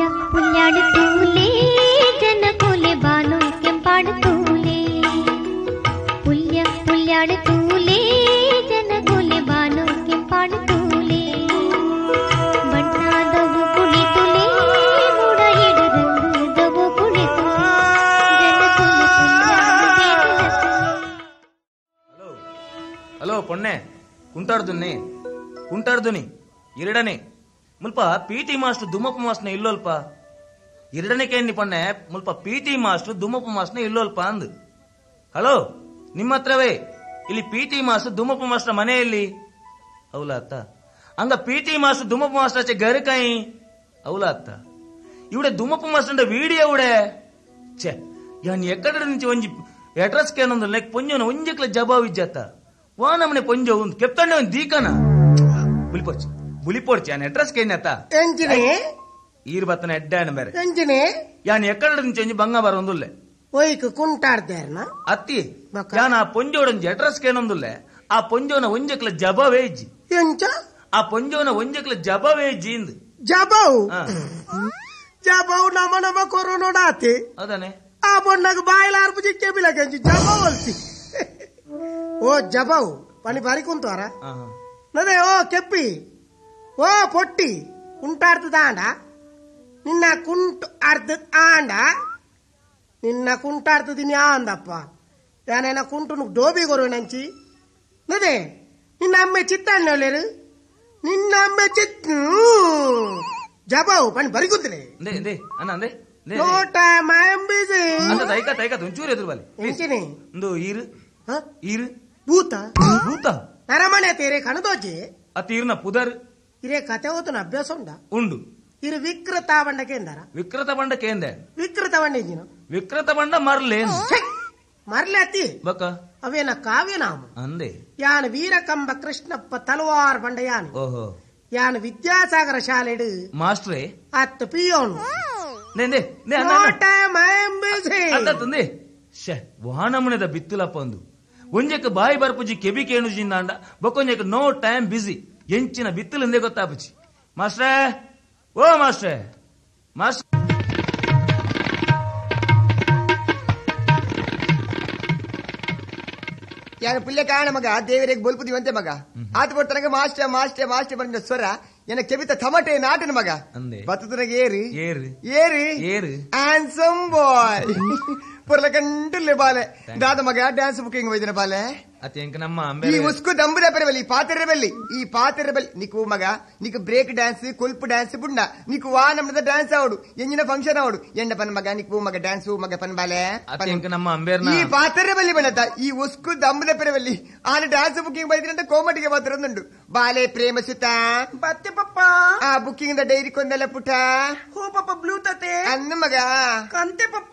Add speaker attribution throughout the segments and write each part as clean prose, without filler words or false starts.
Speaker 1: ಪುಲ್ಯಾಡುತ್ತೂಲೆ ಜನಕೋಲೆ ಬಾನು ಕೆಂಪಾಡುತ್ತೂಲೆ ಪುಲ್ಯಾಡುತ್ತೂಲೆ ಜನಕೋಲೆ ಬಾನು ಕೆಂಪಾಡುತ್ತೂಲೆ ಬಣ್ಣದವು ಕುಳಿತುಲೆ ಮೂಡ ಎಡರಂಗದವು ಕುಳಿತು
Speaker 2: ಹಲೋ ಪೊಣ್ಣೆ ಕುಂಟಾಡ್ದುನಿ ಎರಡನೇ ಮುಲ್ಪ ಪಿಟಿ ಮಾಸ್ಟರ್ ದುಮ್ಮಪ್ಪ ಮಾಸ್ಟರ್ನ ಇಲ್ಲೋಲ್ಪ ಎರಡನೇ ಕೇಳಿ ಪೊಣ್ಣೆ ಮುಲ್ಪ ಪಿಟಿ ಮಾಸ್ಟರ್ ದುಮ್ಮಪ್ಪ ಮಾಸ್ಟರ್ನ ಇಲ್ಲೋಲ್ಪ ಅಂದ್. ಹಲೋ ನಿಮ್ಮ ಹತ್ರವೇ ಇಲ್ಲಿ ಪಿಟಿ ಮಾಸ್ಟರ್ ದುಮ್ಮಪ್ಪ ಮಾಸ್ಟರ್ ಮನೆಯಲ್ಲಿ ಅವಲ ಅತ್ತ ಹಂಗ ಪಿಟಿ ಮಾಸ್ಟರ್ ದುಮ್ಮಪ್ಪ ಮಾಸ್ಟರ್ ಆಚೆ ಗರಕಾಯಿ ಅವಲ ಅತ್ತ ಇವುಡೆ ದುಮ್ಮಪ್ಪ ಮಾಸ್ಟರ್ ವೀಡಿಯೋ ಉಡೆ ಛೆ ಯಾನ್ ಎಕ್ಕಡ నుంచి ಒಂಜಿ ಅಡ್ರೆಸ್ ಕೇನೊಂದು ಲೈಕ್ ಪೊಂಜನ ಒಂಜಕ್ಲ ಜಬಾವ್ ಇಜ್ಜತ್ತ ವಾ ನಮ್ಮನೆ ಪೊಂಜ ಒಂದು ಕೆಪ್ತಂಡೆ ಒಂದು ದೀಕನ ಬುಲಿಪೋಡ್ಚಿ ಯಾನ್ ಅಡ್ರೆಸ್ ಕೇನತ್ತ
Speaker 3: ಎಂಜಿನಿ
Speaker 2: ಈರ್ ಬತ್ತನ ಎಡ್ಡಾನ ಬೇರೆ
Speaker 3: ಎಂಜಿನಿ
Speaker 2: ಯಾನ್ ಎಕ್ಕಡ నుంచి ಒಂಜಿ ಬಂಗ ಬರೊಂದುಲ್ಲೆ
Speaker 3: ಒಯ್ಕ್ ಕುಂಟಾಡ್ದೇರ್ನ
Speaker 2: ಅತ್ತಿ ಯಾನ್ ಆ ಪೊಂಜೋಡೊಂಜಿ ಅಡ್ರೆಸ್ ಕೇನೊಂದುಲ್ಲೆ ಆ ಪೊಂಜೋನ ಒಂಜಕ್ಲ ಜಬಾವೇ ಇಜ್ಜಿ
Speaker 3: ಎಂಚ
Speaker 2: ಆ ಪೊಂಜೋನ ಒಂಜಕ್ಲ ಜಬಾವೇ ಇಜ್ಜಿ ಇಂದು
Speaker 3: ಜಬಾವು ಜಬಾವು ನಮ್ಮ ಕೊರೋನೋಡಾತಿ
Speaker 2: ಅದಾನೆ
Speaker 3: ಆ ಬೊಂಡಾಗ ಬಾಯಿಲ ಅರ್ಪು ಜಿಕ್ಕೆ ಬಿಲಕಂಜಿ ಜಬಾವು ಅಲ್ತಿ ಓ ಜಬಾವು ಪನಿ ಬಾರಿ ಕುಂತವಾರ ನದೇ ಓ ಕೆಪ್ಪಿ ಓ ಪೊಟ್ಟಿ ಕುಂಟಾಡ್ತದ ಆಂಡ ನಿನ್ನ ಕುಂಟು ಆಡ್ತದ ಆಂಡ ನಿನ್ನ ಕುಂಟಾಡ್ತದಿನಿ ಆಂದಪ್ಪ ಯಾನೇನ ಕುಂಟು ಡೋಬಿ ಗೊರುವನಂಚಿ ನದೇ ನಿನ್ನ ಅಮ್ಮೆ ಚಿತ್ತಣ್ಣಲೇರು ನಿನ್ನ ಅಮ್ಮೆ ಚಿತ್ತ ಜಬಾವು ಪನಿ ಬರಿ ಕುಂತಲೆ ನೋಟ ಮಾಯಂಬಿಸಿ
Speaker 2: ಒಂಚೂರು ಎದುರು ಬಲ್ಲಿ
Speaker 3: ಎಂಚಿನಿ
Speaker 2: ಒಂದು ಈರು
Speaker 3: ಭೂತ
Speaker 2: ಭೂತ
Speaker 3: ನರಮನೆ ತೇರೆ ಕಣದೋಜಿ
Speaker 2: ಅತಿ ಈರ್ನ ಪುದರ್
Speaker 3: ಇರೇ ಕತೆ ಓತನ ಅಭ್ಯಾಸ
Speaker 2: ಉಂಡು
Speaker 3: ಇರು ವಿಕೃತ ಬಂಡ ಕೇಂದ್ರ
Speaker 2: ವಿಕೃತ ಬಂಡ ಕೇಂದೆ
Speaker 3: ವಿಕೃತ ಬಂಡ ಇಜಿನ
Speaker 2: ವಿಕೃತ ಬಂಡ ಮರ್ಲೇನು
Speaker 3: ಮರ್ಲೆ ಅತಿ
Speaker 2: ಬಕ
Speaker 3: ಅವೇನ ಕಾವ್ಯನಾಮ
Speaker 2: ಅಂದೆ
Speaker 3: ಯಾನ್ ವೀರಕಂಬ ಕೃಷ್ಣಪ್ಪ ತಲವಾರ್ ಬಂಡ ಯಾನ್
Speaker 2: ಓಹೋ
Speaker 3: ಯಾನ್ ವಿದ್ಯಾಸಾಗರ ಶಾಲೆಡು
Speaker 2: ಮಾಸ್ಟ್ರೇ
Speaker 3: ಅತ್ತ ಪಿಯೋನು
Speaker 2: ವಾಹನಮನೆದ ಬಿತ್ತುಲಪ್ಪ ಒಂದು ಒಂಜಕ್ಕ ಬಾಯಿ ಬರ್ಪುಜಿ ಕೆಬಿ ಕೇಣು ಜಿಂದಾಂಡ ಬೊಕೊಂಜಕ್ಕ ನೋ ಟೈಮ್ ಬಿಸಿ ಎಂಚಿನ ಬಿತ್ತಲಿಂದೇ ಗೊತ್ತಾಪುಜಿ ಮಾಸ್ಟ್ರೇ ಓ ಮಾಸ್ಟ್ರೇ ಮಾಸ್ಟರ್
Speaker 4: ಯಾರು ಪುಲ್ಯ ಕಾರಣ ಮಗ ದೇವರಿಗೆ ಬೋಲ್ಪುದಿವಂತೆ ಮಗ ಆತ ಕೊಡ್ತಾನಗ ಮಾಸ್ಟರ್ ಮಾಸ್ಟರ್ ಮಾಸ್ಟರ್ ಬಂದ ಸ್ವರ ಏನ ಕೆಬಿತ ಥಮಟೆ ನಾಟನ ಮಗ ಬತ್ತುನಗೆ ಏರಿ ಏರಿ ಏರಿ ಏರಿ ಹ್ಯಾಂಡ್ಸಮ್ ಬಾಯ್ ಪುರ್ಲ ಕಂಟುಲ್ಲೆ ಬಾಲೆ ದಾದ ಮಗ ಡ್ಯಾನ್ಸ್ ಬುಕಿಂಗ್ ಹೋಯ್ದಿನ ಬಾಲೆ ಈ ಉಸ್ಕು ದಂಬುರ ಪೆರಬಲ್ಲಿ ಈ ಪಾತೆರ ಬಲ್ಲಿ ನೀಕು ಮಗ ನೀಕು ಬ್ರೇಕ್ ಡ್ಯಾನ್ಸ್ ಕೊಲ್ಪು ಡ್ಯಾನ್ಸ್ ಬುಂಡ ನೀಕು ವಾ ನಮ್ಮದ ಡ್ಯಾನ್ಸ್ ಆವಡು ಎಂಜಿನ ಫಂಕ್ಷನ್ ಆವಡು ಎಂಡ ಪನ್ ಮಗ ನೀಕು ಮಗ ಡ್ಯಾನ್ಸ್ ಮಗ ಪನ್ ಬಾಲೆ ಈ ಪಾತೆರ ಬಲ್ಲಿ ಬಂದತ್ತ ಈ ಉಸ್ಕು ದಂಬುರ ಪೆರಬಲ್ಲಿ ಆನ ಡ್ಯಾನ್ಸ್ ಬುಕಿಂಗ್ ಬೈದಿನಂತ ಕೋಮಟಿಗೆ ಮಾತ್ರ ಬಾಲೆ ಪ್ರೇಮ ಸುತ್ತ
Speaker 3: ಬತ್ತೆ ಪಪ್ಪ
Speaker 4: ಆ ಬುಕಿಂಗ್ ಡೈರಿ ಕೊಂದಲ್ಲ ಪುಟ
Speaker 3: ಹೋ ಪಪ್ಪ ಬ್ಲೂ ತತೆ
Speaker 4: ಅನ್ನ ಮಗ
Speaker 3: ಕಂತೆ ಪಪ್ಪ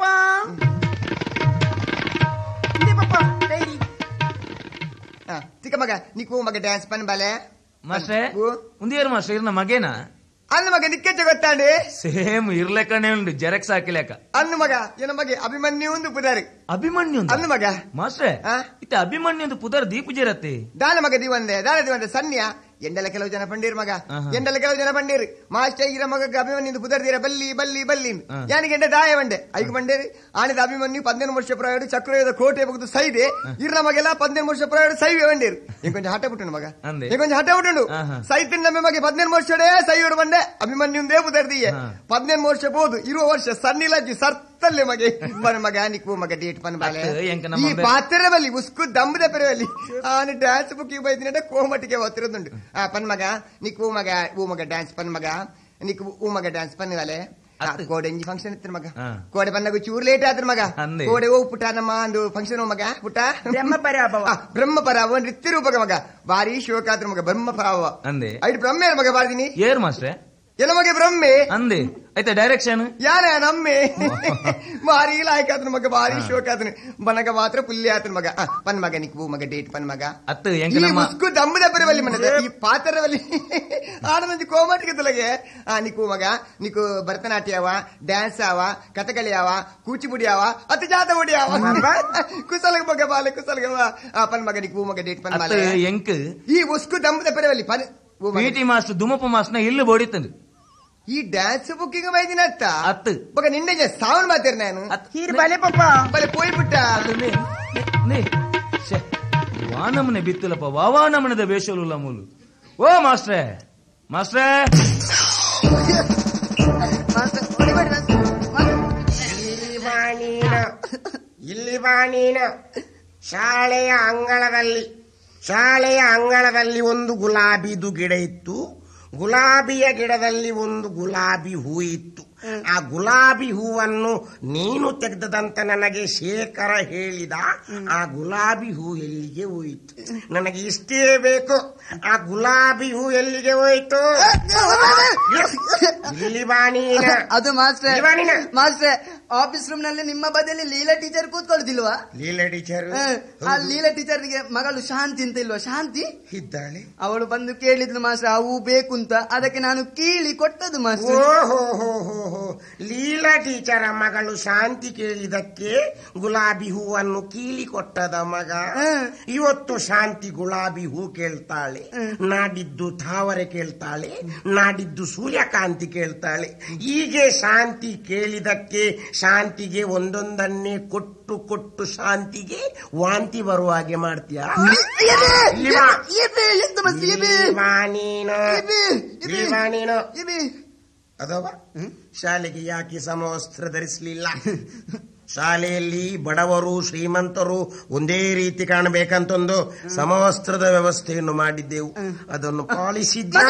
Speaker 3: ಡೈರಿ
Speaker 4: ಚಿಕ್ಕ ಮಗ ನೀಕು ಮಗ ಡ್ಯಾನ್ಸ್ ಪನ್ ಬಾಲೆ
Speaker 2: ಮಾಸ್ಟ್ರೇ ಮುಂದೇರು ಮಾಸ್ಟರ್ ಇರ್ನ ಮಗೇನಾ
Speaker 4: ಅನ್ನ ಮಗ ನಿಕ್ಕೆಚ್ಚ ಗೊತ್ತಾಂಡೆ
Speaker 2: ಸೇಮ್ ಇರ್ಲೆಕ್ಕನೇ ಉಂಡು ಜೆರಾಕ್ಸ್ ಹಾಕಿಲೆಕ್ಕ
Speaker 4: ಅನ್ನ ಮಗ ಏನ ಮಗೆ ಅಭಿಮನ್ಯು ಒಂದು ಪುದಾರಿ
Speaker 2: ಅಭಿಮನ್ಯು
Speaker 4: ಅನ್ನ ಮಗ
Speaker 2: ಮಾಸ್ಟ್ರೇ ಇತ್ತ ಅಭಿಮನ್ಯು ಒಂದು ಪುದರ್ ದೀಪು ಜರತ್ತೆ
Speaker 4: ದಾನ ಮಗ ದಿವಂದೆ ಸನ್ಯ ಎಂಡೆಲ್ಲ ಕೆಲವು ಜನ ಪಂಡೀರ್ ಮಗ ಎಂಡೆಲ್ಲ ಕೆಲವು ಜನ ಪಂಡೀರ್ ಮಾಸ್ಟರ್ ಇರ ಮಗ ಅಭಿಮನ್ಯು ಪುದರ್ದೀರ ಬಲ್ಲಿ ಬಲ್ಲಿ ಬಲ್ಲಿ ಯಾನಿಗೆ ಎಂಡೆ ದಾಯ ಬಂಡೆ ಐದು ಪಂಡೇರಿ ಆನಿದ ಅಭಿಮನ್ಯು 15 ವರ್ಷ ಪ್ರಾಯಡು ಚಕ್ರಯುಧ ಕೋಟೆ ಬಗ್ದು ಸೈದೆ ಇರ್ನ ಮಗೆಲ್ಲ 15 ವರ್ಷ ಪ್ರಾಯಡು ಸೈವೆ ಬಂಡೇರು ಇಂಕೊಂಚ ಹಠ ಬಿಟ್ಟು ಮಗ ಇಂಕೊಂಚ ಹಠ ಬಿಟ್ಟು ಸೈತಿನ ನಮ್ಮ ಮಗೆ 15 ವರ್ಷಡೇ ಸೈಯೋಡು ಬಂಡೆ ಅಭಿಮನ್ಯುಂದೇ ಪುದರ್ದೀಯ 15 ವರ್ಷ ಬೋದು ಇರುವ ವರ್ಷ ಸನ್ನಿಲಜ್ಜಿ ಸರ್ತಲ್ಲೇ ಮಗೆ ಪನ್ ಮಗ ನಿಕ್ಕು ಮಗ ಡೇಟ್ ಪನ್ ಬಾಲೆ ಈ ಪಾತ್ರ ಬಲ್ಲಿ ಉಸ್ಕು ದಂಬದ ಪೆರವಲ್ಲಿ ಆನ ಡ್ಯಾನ್ಸ್ ಬುಕ್ಕಿಂಗ್ ಬೈದಿನ ಕೋಮಟಿಗೆ ಒತ್ತಿರೋದುಂಡು ಪನ್ ಮಗ ನಿಕ್ಕು ಮಗ ಊ ಮಗ ಡ್ಯಾನ್ಸ್ ಪನ್ ಮಗ ನಿಕ್ಕು ಊ ಮಗ ಡ್ಯಾನ್ಸ್ ಪನ್ ವಾಲೆ ಕೋಡೆ ಎಂಜಿ ಫಂಕ್ಷನ್ ಇತ್ತು ಮಗ ಕೋಡೆ ಬಂದಾಗ ಚೂರು ಲೇಟ್ ಆದ್ರ ಮಗ ಕೋಡೆ ಹೋಗ್ ಪುಟ ನಮ್ಮ ಒಂದು ಫಂಕ್ಷನ್ ಮಗ ಪುಟ ಬ್ರಹ್ಮ ಪರಾವ ನೃತ್ಯ ರೂಪಕ ಮಗ ಬಾರಿ ಶೋಕ ಆದ್ರ ಮಗ ಬ್ರಹ್ಮ ಪರಾವ ಐದು ಬ್ರಹ್ಮೆ ಮಗ ಬಾರ್ದಿನಿ
Speaker 2: ಏರ್ ಮಾಸ್ಟ್ರೆ
Speaker 4: ಎಲ್ಲ ಮಗೆ ಬ್ರಹ್ಮೆ
Speaker 2: ಅಂದೆ ಐತೆ ಡೈರೆಕ್ಷನ್
Speaker 4: ಯಾರ ನಮ್ಮೆ ಭಾರಿ ಲಾಯ್ಕ ಆತನ ಮಗ ಭಾರಿ ಶೋಕ ಆತನ ಬನಗ ಮಾತ್ರ ಪುಲ್ಯ ಆತನ ಮಗ ಪನ್ ಮಗ ನಿಕ್ಕು ಮಗ ಡೇಟ್ ಪನ್ ಮಗ
Speaker 2: ಅತ್ತು
Speaker 4: ಮುಸ್ಕು ದಮ್ಮದ ಬರವಲ್ಲಿ ಮನದ ಈ ಪಾತ್ರವಲ್ಲಿ ಆಡನಂಜಿ ಕೋಮಟಿಗೆ ತೊಲಗೆ ನಿಕ್ಕು ಮಗ ನಿಕ್ಕು ಭರತನಾಟ್ಯವ ಡ್ಯಾನ್ಸ್ ಆವ ಕಥಕಳಿ ಆವ ಕೂಚಿಪುಡಿ ಆವ ಅತಿ ಜಾತ ಹೊಡಿ ಆವ ಕುಸಲಗ ಮಗ ಬಾಲೆ ಕುಸಲಗ ಪನ್ ಮಗ ನಿಕ್ಕು ಮಗ ಡೇಟ್ ಪನ್ ಬಾಲೆ
Speaker 2: ಎಂಕ್
Speaker 4: ಈ ಉಸ್ಕು ದಮ್ಮದ ಬರವಲ್ಲಿ ಪನ್
Speaker 2: ಪಿಟಿ ಮಾಸ್ಟರ್ ದುಮಪ ಮಾಸ್ಟರ್ನ ಇಲ್ಲಿ ಬೋಡಿತಂದು
Speaker 4: ಈ ಡ್ಯಾನ್ಸ್ ಬುಕ್ಕಿಂಗ್ ಬೈದಿನ ಅತ್ತ
Speaker 2: ಅತ್ತು
Speaker 4: ಬೊಕ ನಿನ್ನೆ ಸಾವನ್ ಮಾತೇರ್ ನಾನು
Speaker 3: ಹೀರ್ ಬಲೆ ಪಪ್ಪ
Speaker 4: ಬಲೆ ಪೋಯ್ ಬಿಟ್ಟ
Speaker 2: ವಾನಮನೆ ಬಿತ್ತಲಪ್ಪ ವಾವಾನಮನದ ವೇಷಲುಲ್ಲ ಮೂಲು ಓ ಮಾಸ್ಟ್ರೇ ಮಾಸ್ಟ್ರೇ
Speaker 5: ಇಲ್ಲಿ ಬಾ ನೀನ. ಶಾಲೆಯ ಅಂಗಳದಲ್ಲಿ ಒಂದು ಗುಲಾಬಿದು ಗಿಡ ಇತ್ತು. ಗುಲಾಬಿಯ ಗಿಡದಲ್ಲಿ ಒಂದು ಗುಲಾಬಿ ಹೂ ಇತ್ತು. ಆ ಗುಲಾಬಿ ಹೂವನ್ನು ನೀನು ತೆಗೆದದಂತ ನನಗೆ ಶೇಖರ ಹೇಳಿದ. ಆ ಗುಲಾಬಿ ಹೂ ಎಲ್ಲಿಗೆ ಹೋಯಿತು? ನನಗೆ ಇಷ್ಟೇ ಬೇಕು. ಆ ಗುಲಾಬಿ ಹೂ ಎಲ್ಲಿಗೆ ಹೋಯಿತು? ಇಲ್ಲಿ ಬಾ ನೀನ.
Speaker 6: ಅದು ಮಾಸ್ಟ್ರೆ ಆಫೀಸ್ ರೂಮ್ ನಲ್ಲಿ ನಿಮ್ಮ ಬದಿಯಲ್ಲಿ ಲೀಲಾ ಟೀಚರ್ ಕೂತ್ಕೊಳ್ಳುದಿಲ್ವಾ?
Speaker 5: ಲೀಲಾ ಟೀಚರ್?
Speaker 6: ಆ ಲೀಲಾ ಟೀಚರ್ಗೆ ಮಗಳು ಶಾಂತಿ ಅಂತ ಇಲ್ವಾ? ಶಾಂತಿ
Speaker 5: ಇದ್ದಾಳೆ.
Speaker 6: ಅವಳು ಬಂದು ಕೇಳಿದ್ಲು ಮಾಸ್ಟ್ರೆ ಆ ಹೂ ಬೇಕು ಅಂತ. ಅದಕ್ಕೆ ನಾನು ಕೀಳಿ ಕೊಟ್ಟದು ಮಾಸ್ಟ್ರೆ.
Speaker 5: ಓಹೋ, ಲೀಲಾ ಟೀಚರ ಮಗಳು ಶಾಂತಿ ಕೇಳಿದಕ್ಕೆ ಗುಲಾಬಿ ಹೂವನ್ನು ಕೀಳಿ ಕೊಟ್ಟದ ಮಗ. ಇವತ್ತು ಶಾಂತಿ ಗುಲಾಬಿ ಹೂ ಕೇಳ್ತಾಳೆ, ನಾಡಿದ್ದು ತಾವರೆ ಕೇಳ್ತಾಳೆ, ನಾಡಿದ್ದು ಸೂರ್ಯಕಾಂತಿ ಕೇಳ್ತಾಳೆ. ಹೀಗೆ ಶಾಂತಿ ಕೇಳಿದಕ್ಕೆ ಶಾಂತಿಗೆ ಒಂದೊಂದನ್ನೇ ಕೊಟ್ಟು ಶಾಂತಿಗೆ ವಾಂತಿ ಬರುವ ಹಾಗೆ ಮಾಡ್ತೀಯ. ಅಥವಾ ಶಾಲೆಗೆ ಯಾಕೆ ಸಮವಸ್ತ್ರ ಧರಿಸಲಿಲ್ಲ? ಶಾಲೆಯಲ್ಲಿ ಬಡವರು ಶ್ರೀಮಂತರು ಒಂದೇ ರೀತಿ ಕಾಣಬೇಕಂತೊಂದು ಸಮವಸ್ತ್ರದ ವ್ಯವಸ್ಥೆಯನ್ನು ಮಾಡಿದ್ದೆವು. ಅದನ್ನು ಪಾಲಿಸಿದ್ದ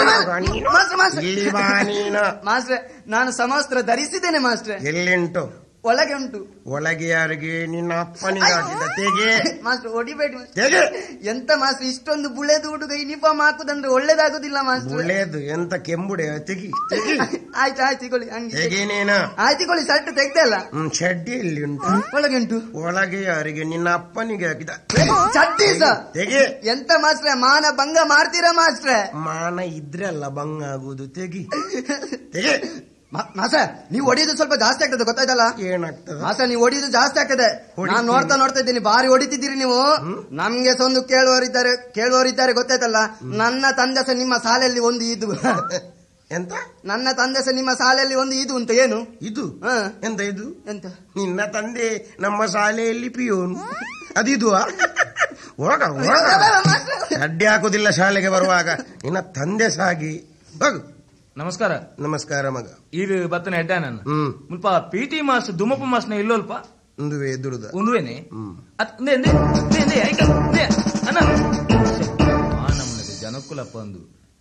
Speaker 6: ಮಾಸ್ಟ್ರೆ. ನಾನು ಸಮವಸ್ತ್ರ ಧರಿಸಿದ್ದೇನೆ ಮಾಸ್ಟ್ರೆ.
Speaker 5: ಎಲ್ಲಿಂಟು?
Speaker 6: ಒಳಗೆ ಉಂಟು.
Speaker 5: ಒಳಗೆ ಯಾರಿಗೆ? ನಿನ್ನ ಅಪ್ಪನಿಗೆ ಹಾಕಿದ. ತೆಗೆ
Speaker 6: ಮಾಸ್ಟರ್, ಹೊಡಿಬೇಡಿ
Speaker 5: ತೆಗೆ.
Speaker 6: ಎಂತ ಮಾಸ್ಟರ್ ಇಷ್ಟೊಂದು ಬುಳೆದು ಹುಡುಗ ಯೂನಿಫಾರ್ಮ್ ಹಾಕುದಂದ್ರೆ ಒಳ್ಳೇದಾಗುದಿಲ್ಲ ಮಾಸ್ಟರ್.
Speaker 5: ಒಳ್ಳೇದು ಎಂತ ಕೆಂಬುಡೆ? ತೆಗಿ.
Speaker 6: ಆಯ್ತು ಇಕೊಳ್ಳಿ. ಹಂಗೆ
Speaker 5: ಹೇಗೆ ನೀನು?
Speaker 6: ಆಯ್ತು ಇಕೊಳ್ಳಿ. ಶರ್ಟ್ ತೆಗ್ದಲ್ಲ.
Speaker 5: ಚಡ್ಡಿ ಎಲ್ಲಿ ಉಂಟು?
Speaker 6: ಒಳಗೆ ಉಂಟು.
Speaker 5: ಒಳಗೆ ಯಾರಿಗೆ? ನಿನ್ನ ಅಪ್ಪನಿಗೆ ಹಾಕಿದ.
Speaker 6: ಚಡ್ಡಿ ಸರ್.
Speaker 5: ತೆಗೆ.
Speaker 6: ಎಂತ ಮಾಸ್ಟ್ರೆ ಮಾನ ಭಂಗ ಮಾಡ್ತೀರಾ ಮಾಸ್ಟ್ರೆ?
Speaker 5: ಮಾನ ಇದ್ರೆ ಅಲ್ಲ ಭಂಗ ಆಗುದು. ತೆಗಿ ತೆಗೆ.
Speaker 6: ಮಾಸ ನೀವು ಹೊಡಿಯೋದು ಸ್ವಲ್ಪ ಜಾಸ್ತಿ ಆಗ್ತದೆ, ಗೊತ್ತಾಯ್ತಲ್ಲ?
Speaker 5: ಏನಾಗ್ತದೆ
Speaker 6: ಮಾಸ ನೀವು ಹೊಡಿಯೋದು ಜಾಸ್ತಿ ಆಗ್ತದೆ. ನಾನು ನೋಡ್ತಾ ಇದ್ದೀನಿ, ಬಾರಿ ಹೊಡಿತಿದ್ದೀರಿ ನೀವು. ನಮ್ಗೆ ಒಂದು ಕೇಳುವವರಿದ್ದಾರೆ ಗೊತ್ತಾಯ್ತಲ್ಲ? ನನ್ನ ತಂದೆ ಸಹ ನಿಮ್ಮ ಶಾಲೆಯಲ್ಲಿ ಒಂದು ಇದು.
Speaker 5: ಎಂತ?
Speaker 6: ನನ್ನ ತಂದೆ ಸಹ ನಿಮ್ಮ ಶಾಲೆಯಲ್ಲಿ ಒಂದು ಇದು ಅಂತ. ಏನು
Speaker 5: ಇದು? ಎಂತ ಇದು?
Speaker 6: ಎಂತ?
Speaker 5: ನಿನ್ನ ತಂದೆ ನಮ್ಮ ಶಾಲೆಯಲ್ಲಿ ಪಿಯೋನು. ಅದಿದು? ಹೋಗ ಅಡ್ಡಿ ಹಾಕುದಿಲ್ಲ ಶಾಲೆಗೆ ಬರುವಾಗ. ನಿನ್ನ ತಂದೆ ಸಾಗಿ ಹೋಗು.
Speaker 2: ನಮಸ್ಕಾರ.
Speaker 5: ನಮಸ್ಕಾರ ಮಗ.
Speaker 2: ಇದು ಬತ್ತನೆ ಎಡ್ಡ ನನ್ನ ಮುಲ್ಪ ಪಿಟಿ ಮಾಸ್ ದುಮಪ ಮಾಸ್ನ ಇಲ್ಲೋಲ್ಪ
Speaker 5: ಒಂದುವೆ ದುರುದ
Speaker 2: ಒಂದುವೇನೆ ಜನಕ್ಕುಲಪ್ಪ ಅಂದು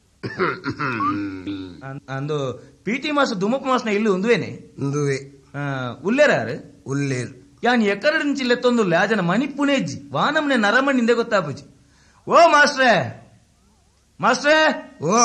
Speaker 2: ಅಂದು ಪಿಟಿ ಮಾಸ್ ದುಮಪ ಮಾಸ್ನ ಇಲ್ಲು ಒಂದುವೇನೆ
Speaker 5: ಒಂದುವೆ
Speaker 2: ಉಲ್ಲೇರಾರು
Speaker 5: ಉಲ್ಲೇರು
Speaker 2: ಯಾನ್ ಎಕರಡು నుంచి ಲೆತ್ತೊಂದು ಲಾಜನ ಮಣಿಪುಣೆಜ್ಜಿ ವಾನಮ್ನೆ ನರಮಣ್ಣಿಂದೆ ಗೊತ್ತಾಪುಜಿ. ಓ ಮಾಸ್ಟ್ರೇ ಮಾಸ್ಟ್ರೇ
Speaker 5: ಓ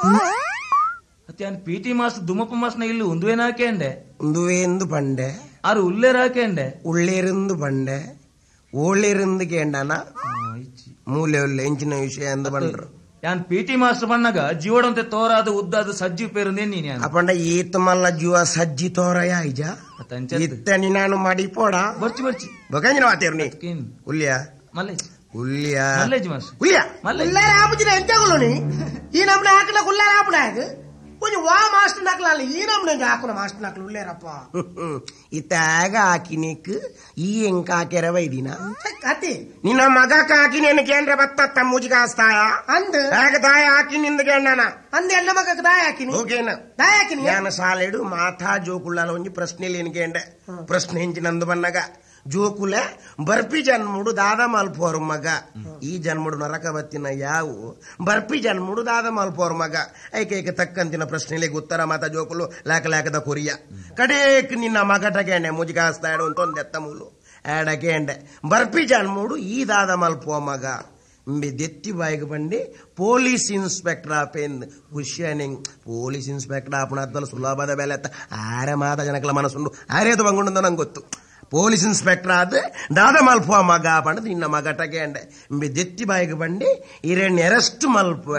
Speaker 2: ಅತ್ಯಾನ್ ಪಿಟಿ ಮಾಸ್ ದುಮಪ ಮಾಸ್ನ ಇಲ್ಲು ಒಂದುವೇನಾಕೇಂಡೆ
Speaker 5: ಒಂದುವೇಂದು ಪಂಡೆ
Speaker 2: ಆರು ಉಲ್ಲೇರಾಕೇಂಡೆ
Speaker 5: ಉಳ್ಳೇರಿಂದು ಪಂಡೆ ಓಳ್ಳೇರಿಂದು ಕೇಂಡನ ಮೂಲೆ ಉಳ್ಳೆ ಎಂಚಿನ ವಿಷಯ ಎಂದು ಬಂಡ್ರು.
Speaker 2: ಯಾನ್ ಪಿಟಿ ಮಾಸ್ಟರ್ ಬಣ್ಣಗ ಜೀವಡಂತೆ ತೋರಾದ ಉದ್ದಾದ ಸಜ್ಜಿ ಪೇರುಂದೇ ನೀನ್
Speaker 5: ಅಪ್ಪಂಡ ಈತ ಮಲ್ಲ ಜೀವ ಸಜ್ಜಿ ತೋರಯ ಐಜ ಇತ್ತನಿ ನಾನು ಮಾಡಿ ಪೋಡ
Speaker 2: ಬರ್ಚಿ
Speaker 5: ಬಗಂಜಿನ ಮಾತೇರು ನೀ ಉಲ್ಯ
Speaker 2: ಮಲ್ಲೇಜ್
Speaker 5: ಉಲ್ಯ
Speaker 2: ಮಲ್ಲೇಜ್ ಮಾಸ್
Speaker 5: ಉಲ್ಯ
Speaker 3: ಉಲ್ಲಾರ ಆಪುಜಿನ ಎಂತಗಳು ಈ ನಮ್ನ ಹಾಕಲ ಉಲ್ಲಾರ ಆಪುಡ కొంచెం వా మాస్టర్ నకలాలి ఈ నమ్మ నేను ಹಾಕುನ ಮಾಸ್ಟರ್ ನಕಲು ಉಳ್ಳೇರಪ್ಪ
Speaker 5: ಇತ್ತಾಗ ಹಾಕಿ ನೀಕ್ ಈ ಎಂಕ ಹಾಕ್ಯಾರ ವೈದಿನ
Speaker 3: ಕತ್ತಿ
Speaker 5: ನಿನ್ನ ಮಗಕ್ಕ ಹಾಕಿ ನಿನ್ನ ಕೇಂದ್ರ ಬತ್ತ ಮುಜಿಗಾಸ್ತಾಯ
Speaker 3: ಅಂದ್
Speaker 5: ಹೇಗ ದಾಯ ಹಾಕಿ ನಿಂದ ಗಂಡನ
Speaker 3: ಅಂದ್ ಎಣ್ಣ ಮಗಕ್ಕೆ ದಾಯ ಹಾಕಿನಿ
Speaker 5: ಓಕೆನ
Speaker 3: ದಾಯ ಹಾಕಿನಿ
Speaker 5: ಯಾನ ಸಾಲೆಡು ಮಾಥಾ ಜೋಕುಳ್ಳಾಲ ಒಂಜಿ ಪ್ರಶ್ನೆಲಿ ಏನ್ಕೇಂಡೆ ಪ್ರಶ್ನೆ ಹೆಂಚಿ ನಂದು ಬನ್ನಗ ಜೋಕುಲೆ ಬರ್ಪಿ ಜನ್ಮುಡು ದಾದ ಮಲ್ಪೋರ್ ಮಗ ಈ ಜನ್ಮುಡು ನರಕ ಬತ್ತಿನ ಯಾವು ಬರ್ಪಿ ಜನ್ಮುಡು ದಾದ ಮಲ್ಪೋರ್ ಮಗ ಐಕೈಕ ತಕ್ಕಂತಿನ ಪ್ರಶ್ನೆಲಿಗೆ ಉತ್ತರ ಮಾತ ಜೋಕುಲು ಲೇಕದ ಕೊರಿಯ ಕಡೇಕ್ ನಿನ್ನ ಮಗಟಗೇಂಡೆ ಮುಜಿಗಾಸ್ತಾಡು ಅಂತ ಒಂದು ಎತ್ತ ಮೂಲು ಏಡಕೇಂಡೆ ಬರ್ಪಿ ಜನ್ಮುಡು ಈ ದಾದ ಮಲ್ಪೋ ಮಗ ದೆತ್ತಿ ಬಾಯಿಗೆ ಬಂಡಿ ಪೊಲೀಸ್ ಇನ್ಸ್ಪೆಕ್ಟರ್ ಆಪೇನ್ ಖುಷಿಯನಿಂಗ್ ಪೊಲೀಸ್ ಇನ್ಸ್ಪೆಕ್ಟರ್ ಆಪಣದಲ್ಲಿ ಸುಲಭದ ಬೆಲೆ ಆರೆ ಮಾತ ಜನಕಲ ಮನಸ್ಸುಂಡು ಆರೇದು ಬಂಗುಂಡು ನಂಗೆ ಗೊತ್ತು ಪೊಲೀಸ್ ಇನ್ಸ್ಪೆಕ್ಟರ್ ಆದ ದಾದ ಮಲ್ಪುವ ಮಗ ಪಂಡ ನಿನ್ನ ಮಗಟಗೆ ಅಂಡೆ ದೆತ್ತಿ ಬಾಯಿಗೆ ಬಂಡಿ ಇರೇನ್ ಅರೆಸ್ಟ್ ಮಲ್ಪುವೆ